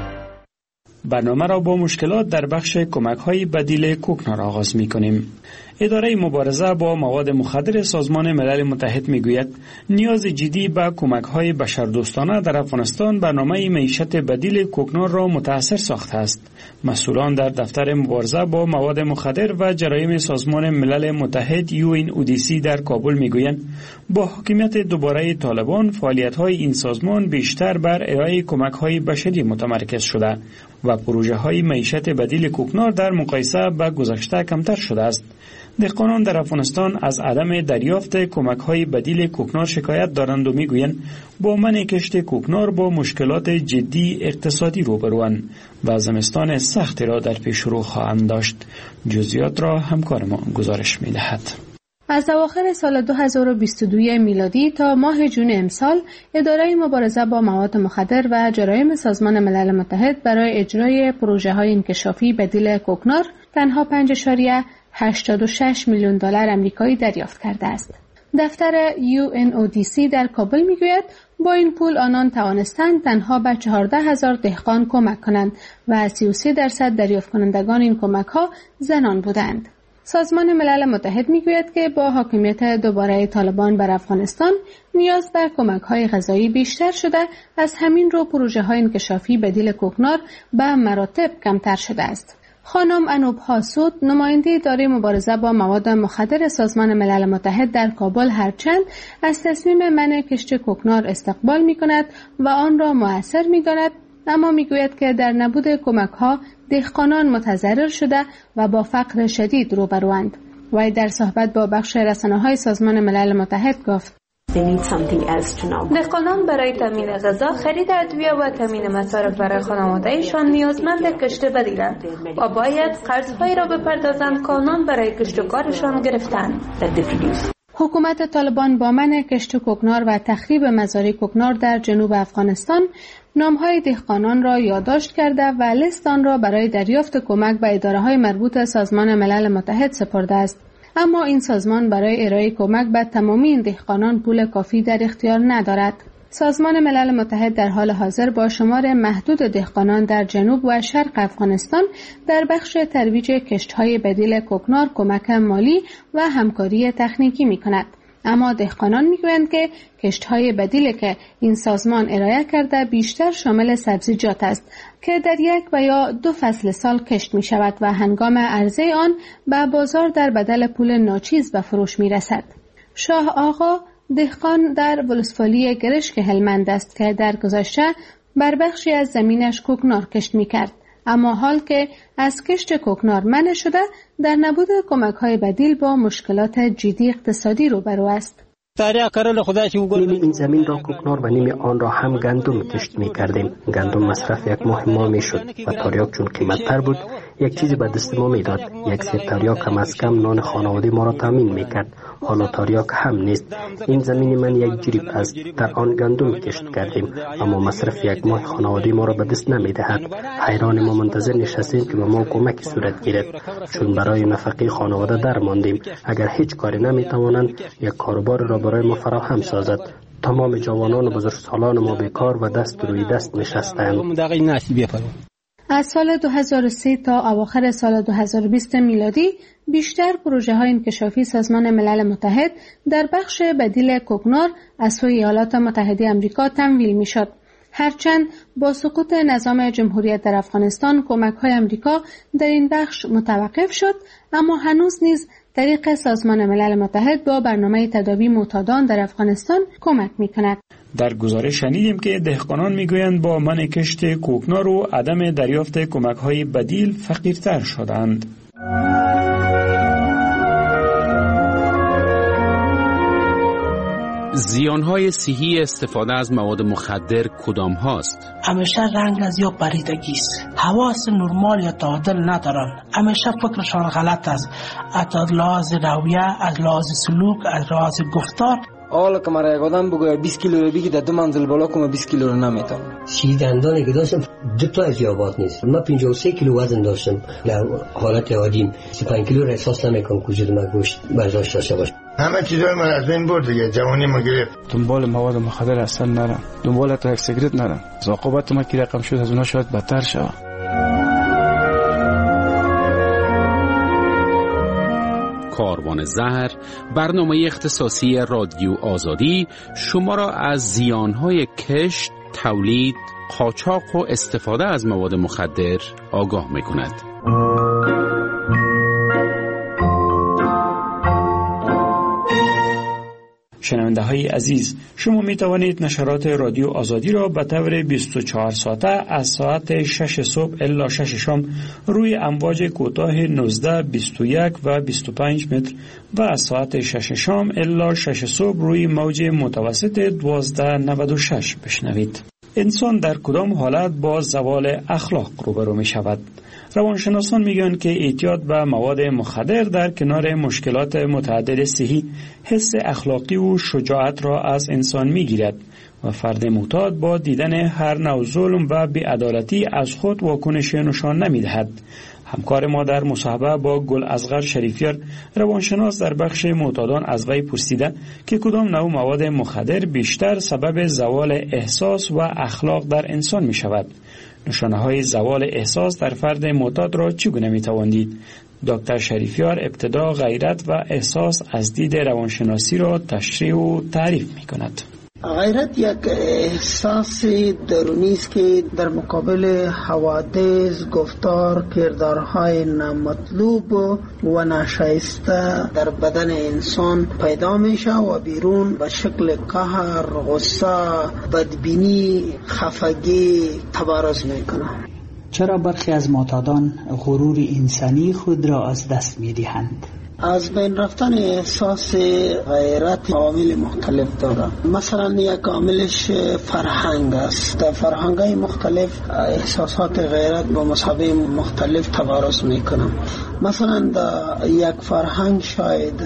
S8: برنامه را با مشکلات در بخش کمک‌های بدیل کوکنار آغاز می‌کنیم. اداره مبارزه با مواد مخدر سازمان ملل متحد میگوید نیاز جدی به کمک‌های بشردوستانه در افغانستان برنامه معیشت بدیل کوکنار را متأثر ساخته است. مسئولان در دفتر مبارزه با مواد مخدر و جرایم سازمان ملل متحد UNODC در کابل میگویند با حاکمیت دوباره طالبان فعالیت‌های این سازمان بیشتر بر ارائه کمک‌های بشری متمرکز شده و پروژه‌های معیشت بدیل کوکنار در مقایسه با گذشته کمتر شده است. دهقانان در افغانستان از عدم دریافت کمک‌های بدیل کوکنار شکایت دارند و میگویند با منع کشت کوکنار با مشکلات جدی اقتصادی روبروند و زمستان سختی را در پیش رو خواهند داشت. جزئیات را همکار ما گزارش می‌دهد.
S5: از اواخر سال 2022 میلادی تا ماه جون امسال، اداره مبارزه با مواد مخدر و جرایم سازمان ملل متحد برای اجرای پروژه‌های انکشافی بدیل کوکنار تنها 5.86 میلیون دلار آمریکایی دریافت کرده است. دفتر UNODC در کابل میگوید با این پول آنان توانستند تنها به 14,000 دهقان کمک کنند و 33% دریافت کنندگان این کمک‌ها زنان بودند. سازمان ملل متحد میگوید که با حاکمیت دوباره طالبان بر افغانستان نیاز به کمک‌های غذایی بیشتر شده، از همین رو پروژه‌های انکشافی بدیل کوکنار به مراتب کمتر شده است. خانم انوب هاسود، نماینده اداره مبارزه با مواد مخدر سازمان ملل متحد در کابل، هرچند از تصمیم منع کشت کوکنار استقبال می‌کند و آن را مؤثر می‌داند، اما میگوید که در نبود کمک‌ها دهقانان متضرر شده و با فقر شدید روبروند. وی در صحبت با بخش رسانه‌های سازمان ملل متحد گفت:
S4: دهقانان برای تامین غذا، خرید ادویه و تامین مصارف برای خانواده‌شان نیازمند کشت بدیلند و باید قرض‌هایی را بپردازند که آنان برای کشت و کارشان گرفتند.
S5: حکومت طالبان با منع کشت کوکنار و تخریب مزارع کوکنار در جنوب افغانستان نام‌های دهقانان را یادداشت کرده و لیست آن را برای دریافت کمک به اداره‌های مربوط سازمان ملل متحد سپرده است. اما این سازمان برای ارائه کمک به تمامی این دهقانان پول کافی در اختیار ندارد. سازمان ملل متحد در حال حاضر با شمار محدود دهقانان در جنوب و شرق افغانستان در بخش ترویج کشت‌های بدیل کوکنار کمک مالی و همکاری تکنیکی می‌کند. اما دهقانان میگویند که کشت‌های بدیلی که این سازمان ارائه کرده بیشتر شامل سبزیجات است که در یک و یا 2 فصل سال کشت می شود و هنگام عرضه آن به بازار در بدل پول ناچیز به فروش می رسد. شاه آقا دهقان در ولسوالی گرشک هلمند است که در گذشته بر بخشی از زمینش کوکنار کشت می کرد. اما حال که از کشت کوکنار منع شده، در نبود کمک‌های بدیل با مشکلات جدی اقتصادی روبرو است.
S12: نیمی این زمین را کوکنار و نیمی آن را هم گندم کشت می کردیم. گندم مصرف یک ماه ما می شد و تریاک چون قیمت‌تر بود یک چیزی به دست ما می داد. یک سیر تریاک کم از کم نان خانواده ما را تامین می کرد. حالا تریاک هم نیست. این زمین من یک جریب است، در آن گندم کشت کردیم، اما مصرف یک ماه خانواده ما را به دست نمی دهد. حیران ما منتظر نشستیم که به ما کمکی صورت گیرد، چون برای نفقه خانواده در ماندیم. اگر هیچ کاری نمی توانند یک کاروبار را برای ما فراهم سازد. تمام جوانان و بزرگسالان ما بیکار و دست روی دست نشستند.
S5: از سال 2003 تا اواخر سال 2020 میلادی بیشتر پروژه‌های انکشافی سازمان ملل متحد در بخش بدیل کوکنار از سوی ایالات متحده آمریکا تمویل می‌شد. هرچند با سقوط نظام جمهوریت در افغانستان کمک‌های آمریکا در این بخش متوقف شد، اما هنوز نیز طریق سازمان ملل متحد با برنامه تداوی معتادان در افغانستان کمک می‌کند.
S8: در گزارش شنیدیم که دهقانان میگویند با منع کشت کوکنار و عدم دریافت کمک‌های بدیل فقیرتر شدند.
S13: زیانهای صحی استفاده از مواد مخدر کدام هاست؟
S15: همیشه رنگ از یا پریدگی است، حواس نرمال یا تعادل ندارن، همیشه فکرشان غلط است، از لحاظ رویه، از لحاظ سلوک، از لحاظ گفتار.
S16: حالا که مرا یک آدم بگوید 20 کیلو رو بگی در 2 منزل بالا کنم 20 کیلو رو نمیتونم.
S17: سی دندانی که داشتم 2 تا از یابات نیست. من 53 کیلو وزن داشتم در حالت عادیم. 35 کیلو رو احساس نمیکنم که وجود من گوشت برداشت داشته باشه.
S27: همه چیزای من از بین برد دیگه، جوانی ما گرفت.
S23: دنبال مواد مخدر اصلا نرم، دنبال ترک سیگرت نرم. عاقبت ما که رقم شد از اونها شاید بدتر شود.
S13: کاروان زهر، برنامه اختصاصی رادیو آزادی شما را از زیانهای کشت، تولید، قاچاق و استفاده از مواد مخدر آگاه می‌کند.
S8: شنونده های عزیز، شما می توانید نشرات رادیو آزادی را به طور 24 ساعته از ساعت 6 صبح الی 6 شام روی امواج کوتاه 19، 21 و 25 متر و از ساعت 6 شام الی 6 صبح روی موج متوسط 1296 بشنوید. انسان در کدام حالت با زوال اخلاق روبرو می شود؟ روانشناسان میگن که اعتیاد به مواد مخدر در کنار مشکلات متعدد صحی حس اخلاقی و شجاعت را از انسان میگیرد و فرد معتاد با دیدن هر نوع ظلم و بی‌عدالتی از خود واکنش نشان نمیدهد. همکار ما در مصاحبه با گل اصغر شریفیار روانشناس در بخش معتادان از وی پرسیده که کدام نوع مواد مخدر بیشتر سبب زوال احساس و اخلاق در انسان می شود. نشانه‌های زوال احساس در فرد معتاد را چگونه می‌توانید؟ دکتر شریفیار ابتدا غیرت و احساس از دید روانشناسی را تشریح و تعریف می‌کند.
S9: غیرت یک احساس درونی است که در مقابل حوادث، گفتار، کردارهای نامطلوب و ناشایسته در بدن انسان پیدا میشه و بیرون به شکل قهر، غصه، بدبینی، خفگی تبارز میکنه.
S2: چرا برخی از معتادان غرور انسانی خود را از دست میدهند؟
S9: از بین رفتن احساس غیرت عوامل مختلف داره. مثلا یک عاملش فرهنگ است. در فرهنگ‌های مختلف احساسات غیرت با مصابه مختلف تبارز میکنن. مثلا در یک فرهنگ شاید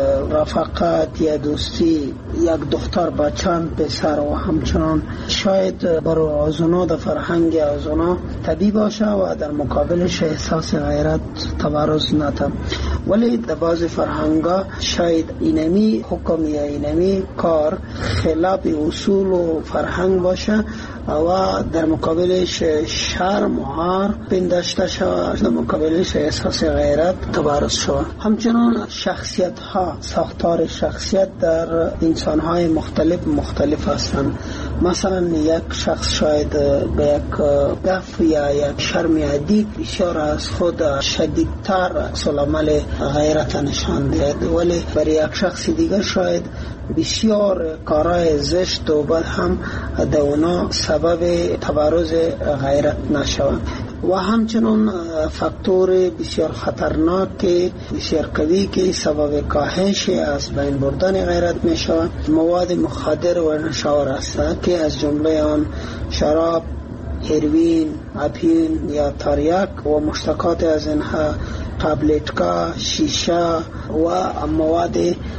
S9: رفاقت یا دوستی یک دختر با چند پسر و همچنان شاید برای آزونا در فرهنگ آزونا طبیعی باشه و در مقابلش احساس غیرت تبارز نده. ولی در بعض فرهنگا شاید اینمی حکم یا اینمی کار خلاف اصول و فرهنگ باشه و در مقابلش شرم و عار پنداشته شود، در مقابلش احساس غیرت تبارز شود. همچنان شخصیت ها، ساختار شخصیت در انسان های مختلف هستند. مثلا یک شخص شاید به یک گف یا یک شرم عادی بسیار از خود شدیدتر عکس‌العمل غیرت نشان دهد، ولی برای یک شخص دیگر شاید بسیار کارهای زشت و بد هم در اونا سبب تبارز غیرت نشود. و همچنان فاکتور بسیار خطرناک بسیار قوی که سبب کاهش از بین بردن غیرت می شود مواد مخدر و نشاور است که از جمله آن شراب، هروئین، اپین یا تریاک و مشتقات از اینها، تابلتکا، شیشه و مواد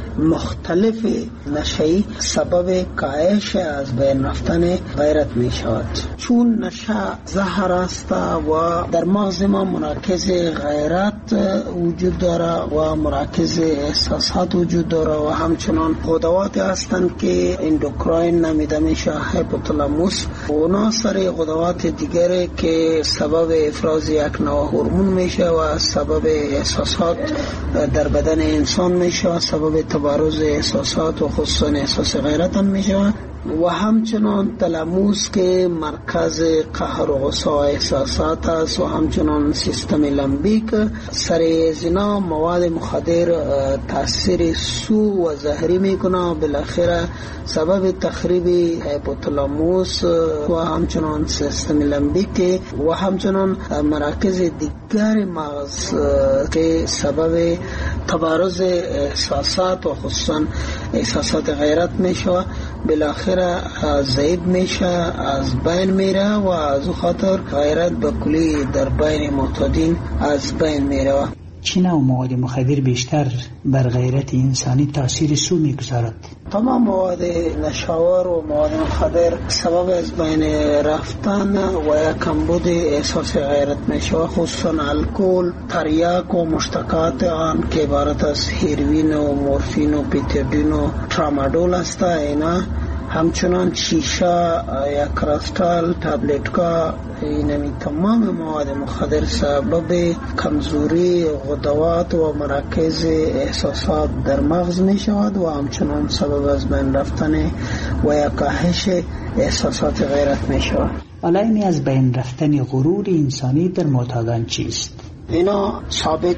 S9: مختلف نشه‌ای سبب کاهش از بین رفتن غیرت می شود. چون نشه زهر است و در مغز ما مراکز غیرت وجود داره و مراکز احساسات وجود داره و همچنان غدوات هستند که اندوکراین نامیده میشه، هیپوتالاموس و اونا سر غدوات دیگری که سبب افراز یک نوع هورمون میشه و سبب احساسات در بدن انسان میشه، سبب تبارز احساسات و خصوصا احساس غیرت هم میشه. و همچنان تلاموس که مرکز قهر و غصه و احساسات است و همچنان سیستم لمبیک. سر زنا مواد مخدر تاثیر سو و زهری میکنه و بالاخره سبب تخریب هیپوتالاموس و همچنان سیستم لمبیک و همچنان مراکز دیگر مغز که سبب تبارز احساسات و خصوصا احساسات غیرت میشه، بالاخره ضعیف میشه، از بین میره و از خاطر غیرت به کلی در بین معتادین از بین میره.
S2: چه نوع مواد مخدر بیشتر بر غیرت انسانی تاثیر سو میگذارد؟
S9: تمام مواد نشاور و مواد مخدر سبب از بین رفتن و یک کمبود احساس غیرت میشه، خصوصا الکل، تریاک و مشتقات آن که عبارت از هروئین و مورفین و پیتادین و ترامادول است. اینا همچنان شیشه یا کریستال، تابلت‌ها، این تمام مواد مخدر سبب کمزوری غدوات و مراکز احساسات در مغز می شود و همچنان سبب از بین رفتن و یا کاهش احساسات غیرت می شود.
S2: علائم از بین رفتن غرور انسانی در معتادان چیست؟
S9: اینا سابق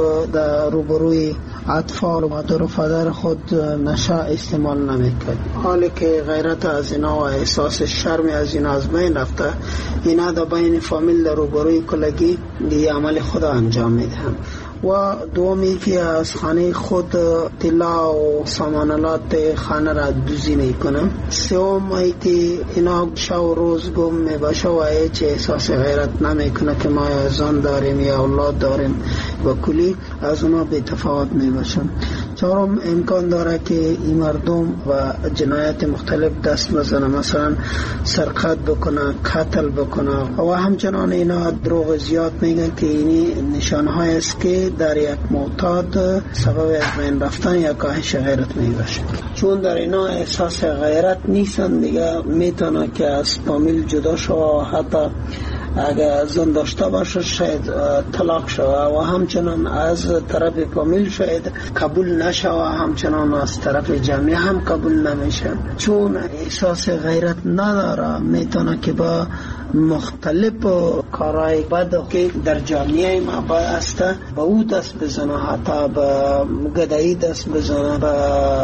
S9: در روبروی اطفال و مادر و پدر خود نشه استعمال نمیکرد. حالی که غیرت از اینا و احساس شرم از اینا از بین رفته، اینا در بین فامیل در روبروی کلگی دی عمل خود انجام میدهم. و دومی که از خانه خود طلا و سامانالات خانه را دوزی میکنم. سومی که اینا شب روز گم میباشه و هیچ احساس غیرت نمیکنه که ما زن داریم یا اولاد داریم و کلی از اونا به تفاوت میباشم. چهارم امکان داره که این مردم و جنایت مختلف دست بزنه، مثلا سرقت بکنه، قتل بکنه و همچنان اینا دروغ زیاد میگن که اینی نشانهای است که در یک معتاد سبب از بین رفتن یا کاهش غیرت میباشه. چون در اینا احساس غیرت نیستن دیگه، میتونه که از فامیل جدا شو، حتی اگر زن داشته باشه شاید طلاق شوه و همچنان از طرف فامیل شاید قبول نشه و همچنان از طرف جامعه هم قبول نمیشه. چون احساس غیرت نداره، میتونه که با مختلف کارهای بد که در جامعه ما با است با او دست بزنه، حتی با گدایی دست بزنه، با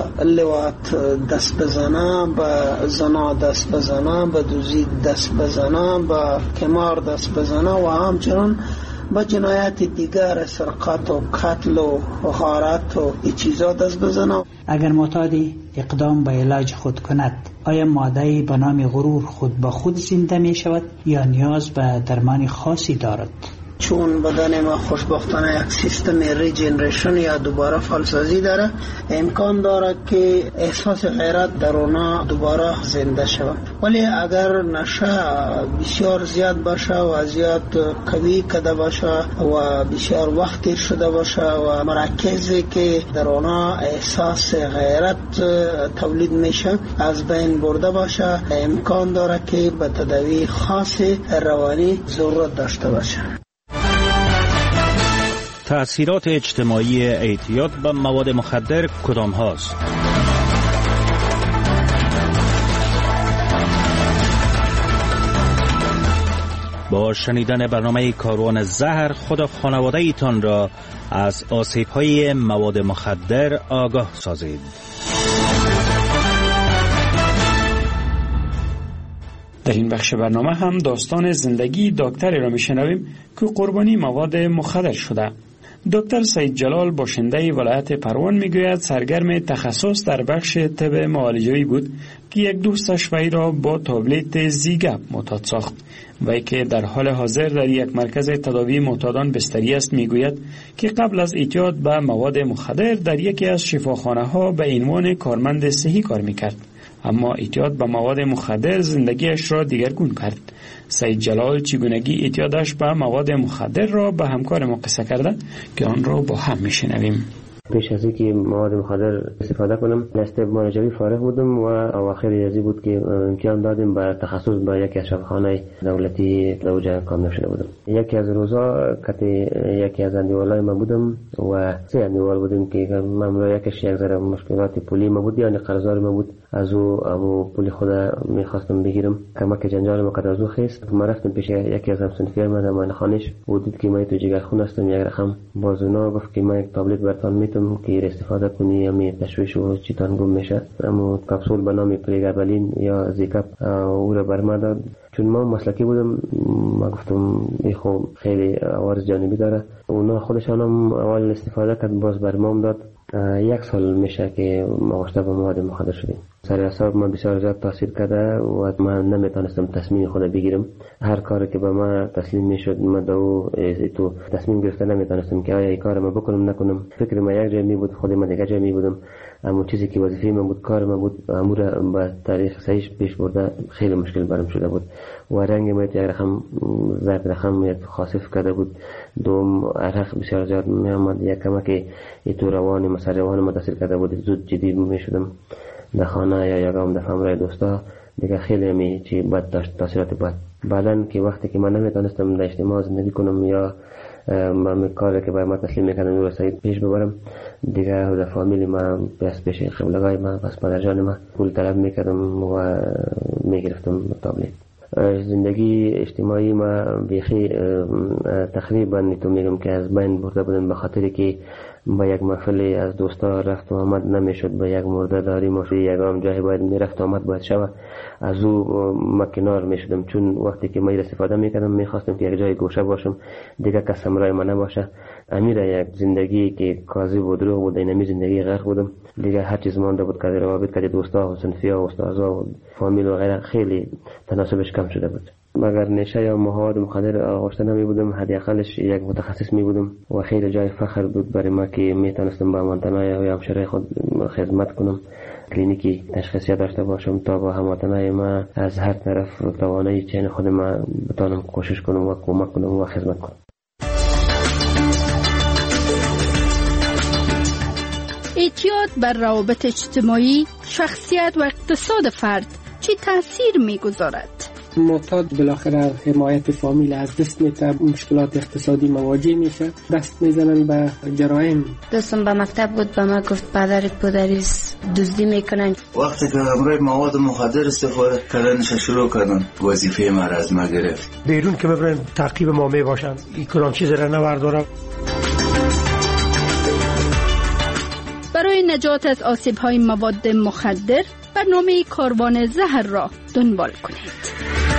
S9: لواط دست بزنه، با زنا دست بزنه، با دوزی دست بزنه، با کمار دست بزنه و همچنان با جنایت دیگر سرقت و قتل و غارت و این چیزا دست بزنه.
S2: اگر معتادی اقدام به علاج خود کند، آیا ماده‌ای به نام غرور خود با خود زنده می شود یا نیاز به درمان خاصی دارد؟
S9: چون بدن ما خوشبختانه یک سیستم ریجنریشن یا دوباره فعالسازی داره، امکان داره که احساس غیرت در اونا دوباره زنده شود. ولی اگر نشه بسیار زیاد باشه و زیاد قوی کده باشه و بسیار وقتی شده باشه و مرکزی که در اونا احساس غیرت تولید میشه از بین برده باشه، امکان داره که به تداوی خاص روانی ضرورت داشته باشه.
S6: تأثیرات اجتماعی اعتیاد به مواد مخدر کدام هاست؟ با شنیدن برنامه کاروان زهر خود و خانواده ایتان را از آسیب‌های مواد مخدر آگاه سازید.
S8: در این بخش برنامه هم داستان زندگی دکتری را میشنویم که قربانی مواد مخدر شده. دکتر سید جلال باشنده ولایت پروان میگوید سرگرم تخصص در بخش طب معالجه‌ای بود که یک دوستش وی را با تابلت زیگپ معتاد ساخت. وی که در حال حاضر در یک مرکز تداوی معتادان بستری است میگوید که قبل از اعتیاد به مواد مخدر در یکی از شفاخانه‌ها به عنوان کارمند صحی کار میکرد، اما اعتیاد به مواد مخدر زندگیش را دیگرگون کرد. سید جلال چگونگی اعتیادش به مواد مخدر را به همکار ما قصه کرده که آن را با هم میشنویم.
S10: پیش از اینکه مواد مخدر استفاده کنم دست معالجوی فارغ بودم و اواخر ریاضی بود که امتحان دادیم به تخصص به یکی از شفاخانه دولتی در اوجه کامل شده بودم. یکی از روزا کتی یکی از اندیوالای ما بودم و 3 اندیوال بودیم که معمولا یکیش یک ذره مشکلات پولی ما بود، یعنی قرضدار ما بود. از او پولی خود میخواستم بگیرم، کمک جنجال ما قد از او خیست. ما رفتم پیش یکی از همسنفیای من در خانه‌اش و دید که من تو جگرخون هستم. یک رقم بازونا گفت که من یک تابلت براتون میتونم که استفاده کنی یا می تشویش و چیتان گم میشه. اما کپسول به نام پریگابالین یا زیکاپ او را بر ما داد. چون ما مسلکی بودم ما گفتم این خب خیلی عوارض جانبی داره. اونا خودشان هم اول استفاده کرد، باز بر ما داد. 1 سال میشه که ما واشته به مواد مخدر شدیم. سر اعصاب ما بسیار زیاد تاثیر کرده و من نمیتونستم تصمیم خود بگیرم. هر کاری که به ما تسلیم میشد ما تو تصمیم گرفته نمیتونستم که آیا این کار ما بکنم نکنم. فکر ما یک جای می بود، خود ما دیگه جای می بودم. اما چیزی که وظیفه من بود، کار من بود، امور با تاریخ صحیح پیش برده خیلی مشکل برام شده بود و رنگ ما یک رقم زرد رقم خاصف کرده بود. دوم عرق بسیار زیاد می آمد، یک کمک تو روان مسار روان متاثر کرده بود، زود جدی می شدم. در خانه یا یگام در همراه دوستا دیگه خیلی همی چی بد داشت، تاثیرات بد. بعدن که وقتی که من نمیتونستم در اجتماع زندگی کنم یا من کاری که باید ما تسلیم میکردم رو سعید پیش ببرم، دیگه در فامیلی ما پیش قبلگاه ما پس پدرجان ما پول طلب میکردم و میگرفتم تابلیت. زندگی اجتماعی ما بیخی تقریبا تو میگم که از بین برده بودن، به خاطری که با یک محفلی از دوستا رفت و آمد نمیشد، به یک مرده داری ماشی یگام جایی باید میرفت و آمد باید شود، از او ما کنار میشدم، چون وقتی که من استفاده میکردم میخواستم که یک جای گوشه باشم دیگه کس همراه من نباشه. امیر یک زندگی که کاذب و دروغ بود، اینمی زندگی غرق بودم دیگه. هر چیز مانده بود که روابط که دوستا و صنفیا و استادا و فامیل و غیره خیلی تناسبش کم شده بود. مگر نشه یا مواد مخدر آغشته نمی بودم، حداقلش یک متخصص می بودم و خیلی جای فخر بود برای ما که می تونستم با هموطنای و همشهری خود خدمت کنم، کلینیکی تشخیصی داشته باشم تا با هموطنای ما از هر طرف توانایی چین خود ما بتونم کوشش کنم و کمک کنم و خدمت کنم.
S14: اعتیاد بر روابط اجتماعی، شخصیت و اقتصاد فرد چه تاثیر میگذارد؟
S18: معتاد بالاخره حمایت فامیل از دست میده، مشکلات اقتصادی مواجه میشه، دست میزنن به جرایم.
S19: دوستم به مکتب بود، به ما گفت پدرت پدریس دزدی میکنن.
S20: وقتی که همراه مواد مخدر استفاده کردنش شروع کردن، وظیفه ما را از ما گرفت.
S21: بیرون که ببرن تعقیب ما میباشن، این کلام چیز را نوردارم.
S14: برای نجات از آسیب‌های مواد مخدر برنامه کاروان زهر را دنبال کنید.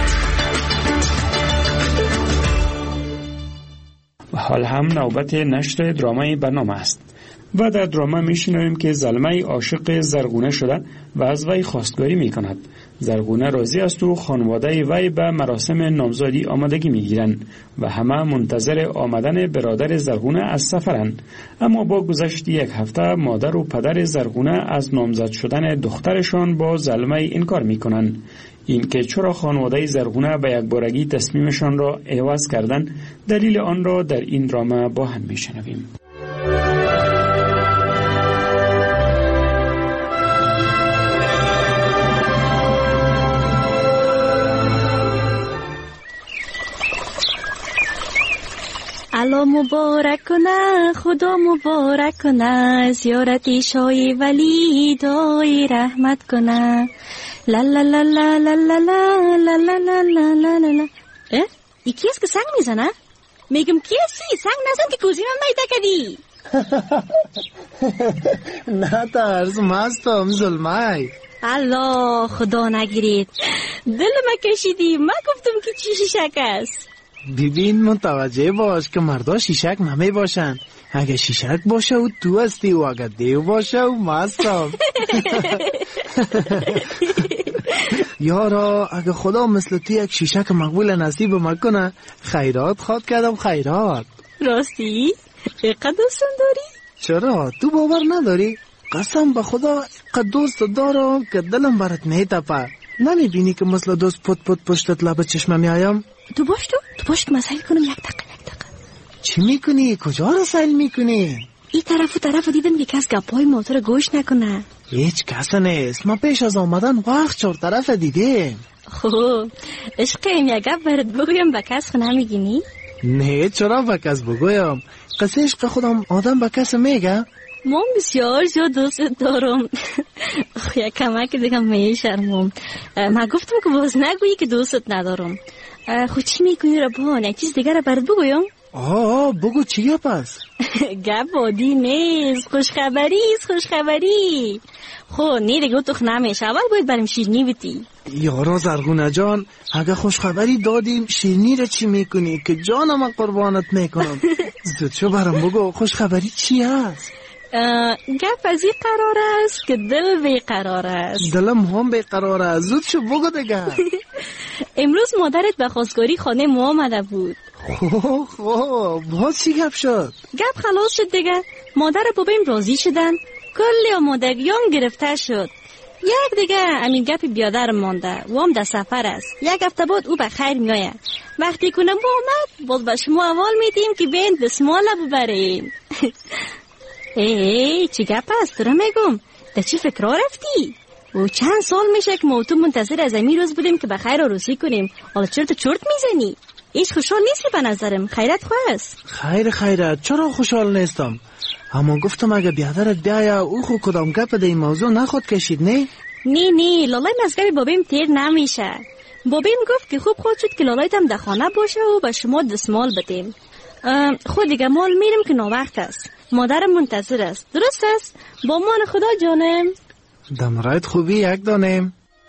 S8: و حال هم نوبت نشر درامای برنامه است و در درامه میشنویم که زلمه عاشق زرغونه شده و از وی خواستگاری میکند. زرغونه راضی است و خانواده وی به مراسم نامزدی آمادگی میگیرند و همه منتظر آمدن برادر زرغونه از سفرند. اما با گذشت یک هفته مادر و پدر زرغونه از نامزد شدن دخترشان با زلمه انکار میکنند. این که چرا خانواده زرغونه به یک بارگی تصمیمشان را عوض کردند، دلیل آن را در این درامه با هم میشنویم.
S22: الله مبارک کنه، خدا مبارک کنه، زیارت شای ولی دای رحمت کنه. لا لا لا لا لا لا لا لا لا لا لا لا لا. یکی است که سنگ میزنه؟ میگم کی هستی؟ سنگ نزن که کوزی من میده کدی.
S24: نه ترس، مستم ظلمای.
S22: الله خدا نگیرید، دل ما کشیدی. من گفتم که چی شیشک است.
S24: ببین متوجه باش که مردا شیشک نمی باشن. اگه شیشک باشه و تو هستی و اگه دیو باشه و مستم. یارا اگه خدا مثل تو یک شیشک مقبول نصیب مکنه، خیرات خواد کردم خیرات.
S22: راستی؟ اقدر دوستم داری؟
S24: چرا؟ تو باور نداری؟ قسم به خدا اقدر دوست دارم که دلم برات میتپه. نمی بینی که مثل دوست پت پشتت لب چشمه میایم؟
S22: تو باش که مسائل کنم. یک دقیقه
S24: چی میکنی؟ کجا رو سیل میکنی؟
S22: این طرف دیدم که کس گپای موتور گوش نکنه.
S24: هیچ کس نیست، ما پیش از آمدن وقت چهار طرف دیدیم.
S22: خوب عشقیم، یک گپ برات بگویم به کس نمیگینی؟
S24: نه چرا به کس بگویم؟ قصه عشق خودم آدم به کس میگه؟
S22: من بسیار زیاد دوست دارم. یک کمک دیگه میشرمم. من گفتم که باز نگویی که دوستت ندارم. خود چی میکنی ربان؟ یک چیز دیگه را برات بگویم؟
S24: بگو چیه پس؟
S22: گپ بادی نیست، خوشخبری. خب نه دیگه تو نمیشه، اول باید بریم شیرنی بیتی.
S24: یارا زرغونه جان، اگه خوشخبری دادیم شیرنی را چی میکنی که جانم قربانت میکنم؟ زود شو برام بگو خوشخبری چی هست؟
S22: گپ از این قرار است که دل بیقرار است.
S24: دلم هم بیقرار است، زود شو بگو دیگه.
S22: امروز مادرت به خواستگاری خانه ما آمده بود.
S24: خوب باز چی گپ شد؟
S22: گپ خلاص شد دیگه. مادر بابایم راضی شدن، کلی آمادگیان گرفته شد. یک دیگه همین گپ بیادر مانده و هم در سفر است. یک هفته بعد او به خیر میآید. وقتی کنم با آمد باز به شما اول میدیم که بین دسماله ببریم. چی گپ است؟ تو را میگم در چی فکر رفتی؟ و چند سال میشه که ما تو منتظر از این روز بودیم که بخیر عروسی کنیم. حالا چرا تو چرت میزنی؟ هیچ خوشحال نیستی به نظرم. خیرت خواست.
S24: خیر چرا خوشحال نیستم؟ اما گفتم اگه بیادرت بیاید او خود کدام گپ در این موضوع نخود کشید نه؟
S22: نه لالای مزگب بابیم تیر نمیشه. بابیم گفت که خوب خود شد که لالایتم در خانه باشه و به شما دستمال بدیم. خود دیگه مال میریم که ناوقت است. مادرم منتظر است. درست است؟ با مان خدا جانم.
S24: دمرایت خوبی یک دانم.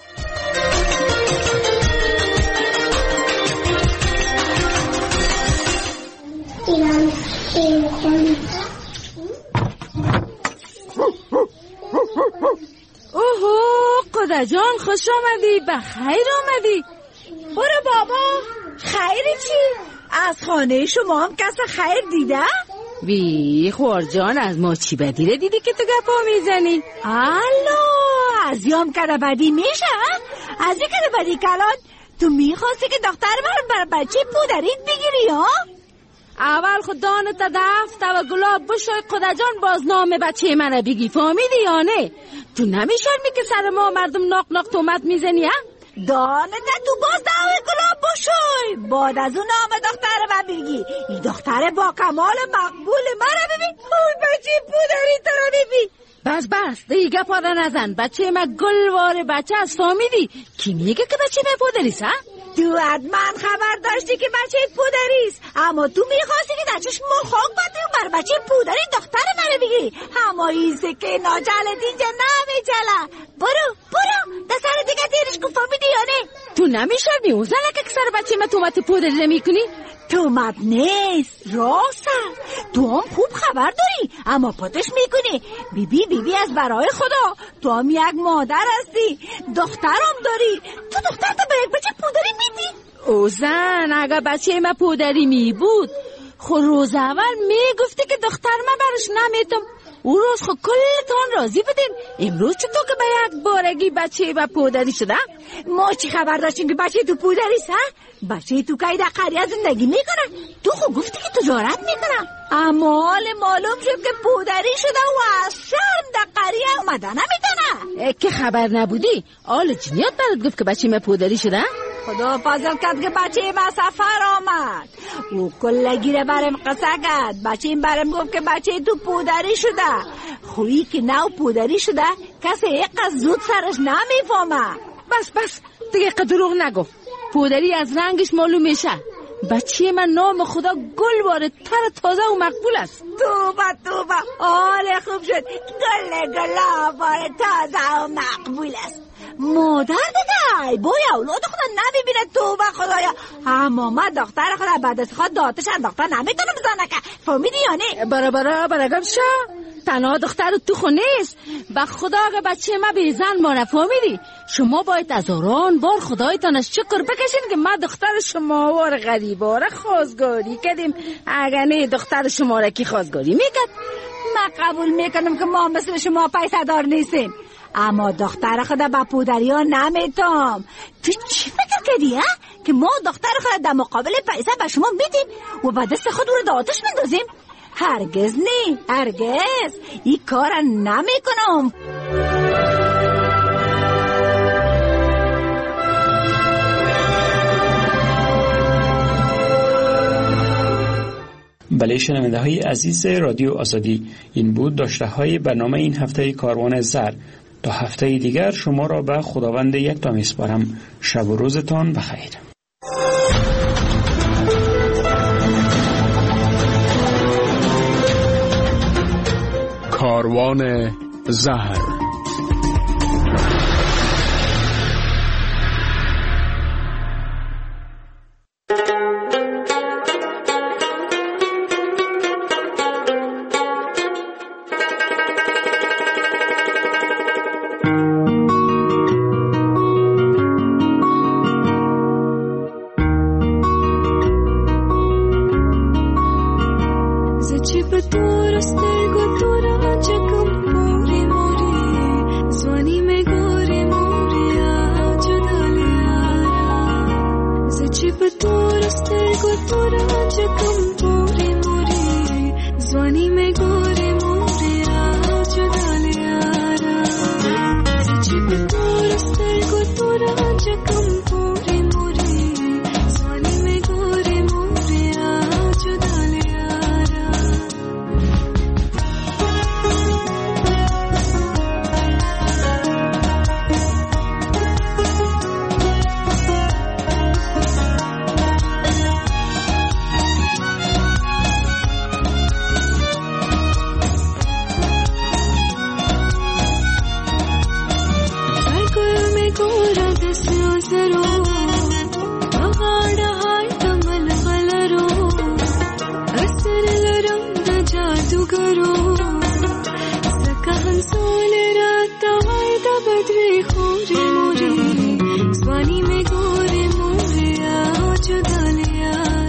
S1: اوهو قدر جان خوش آمدی. بخیر آمدی. برو بابا. خیر چی؟ از خانه شما هم کس خیر دیده؟ بی خوار جان از ما چی بدیره دیدی که تو گپا میزنی؟ الو از یام کده بدی میشه؟ از این کده بدی کلان تو میخواستی که دختر من بر بچه پودریت بگیری ها؟ اول خودانو تا دفت و گلاب بشوی قدر جان باز نام بچه من بگی. فهمیدی یا نه؟ تو نمیشرمی که سر ما مردم ناق ناق تومت میزنی ها؟ دانه تو باز دعوی گلاب بشوی بعد از اون نام دختر من بگی. این دختر با کمال مقبول من ببین. اون بچه پودری تو رو ببین. بس دیگه پاده نزن. بچه من گلوار بچه از. فهمیدی؟ کی میگه که بچه من پودریست ها؟ تو حتما خبر داشتی که بچه پودریست، اما تو میخواستی که دچش مخاق بدی و بر بچه پودری دختر منو بگی. اما ایسه که ناجلت اینجا نمیچله. برو در سر دیگه تیرش کن. فهمیدی یا نه؟ تو نمیشرمی او زنکه که سر بچه من تومت پودری نمیکنی؟ تومت نیست راست. تو هم خوب خبر داری اما پاتش میکنی. بیبی از برای خدا تو هم یک مادر هستی، دخترم داری. تو دخترت به یک بچه پودری میدی؟ او زن اگه بچه من پودری می بود خود روز اول میگفتی که دختر من برش نمیتم. او روز خود کلتان راضی بدین. امروز چطور که به یک بارگی بچه و پودری شده؟ ما چی خبر داشتیم که بچه تو پودری سه؟ بچه تو که در قریه زندگی میکنه. تو خود گفتی که تجارت میکنه، اما حال معلوم شد که پودری شده و از شرم در قریه اومده نمیتونه. که خبر نبودی؟ آل جنیات برات گفت که بچه من پودری شده؟ خدا فضل کرد که بچه ما سفر آمد. او کلگیره برم قصه کرد. بچه این برم گفت که بچه تو پودری شده. خویی که نو پودری شده کسی یک زود سرش نمیفهمه. بس دیگه دروغ نگو. پودری از رنگش معلوم میشه. بچه من نام خدا گل تر تازه و مقبول است. توبه آره خوب شد. گل تازه و مقبول است. مادر دیگه بای اولاد خدا نمیبینه. توبه خدایا. اما من دختر خدا بعد از خود داتشن دختر نمیتونه بزنه که. فهمیدی یا نه؟ برا گم شا. تنها دختر تو خونه نیست. به خدا اگه بچه ما به زن ما نفهمیدی شما باید از آران بار خدایتان از شکر بکشین که ما دختر شما وار غریباره خواستگاری کردیم. اگه نه دختر شما را کی خواستگاری میکرد؟ من قبول میکنم که ما مثل شما پیسه دار نیستیم، اما دختر خدا با پودری ها نمیتم. تو چی فکر کردی که ما دختر خدا در مقابل پیسه به شما میدیم و با دست خود رو آتش میندازیم؟ هرگز نه، هرگز این کار نمیکنم.
S8: بله شنونده های عزیز رادیو آزادی، این بود داشته های برنامه این هفته کاروان زر. تا هفته دیگر شما را به خداوند یکتا میسپارم. شب و روزتان بخیر.
S13: کاروان زهر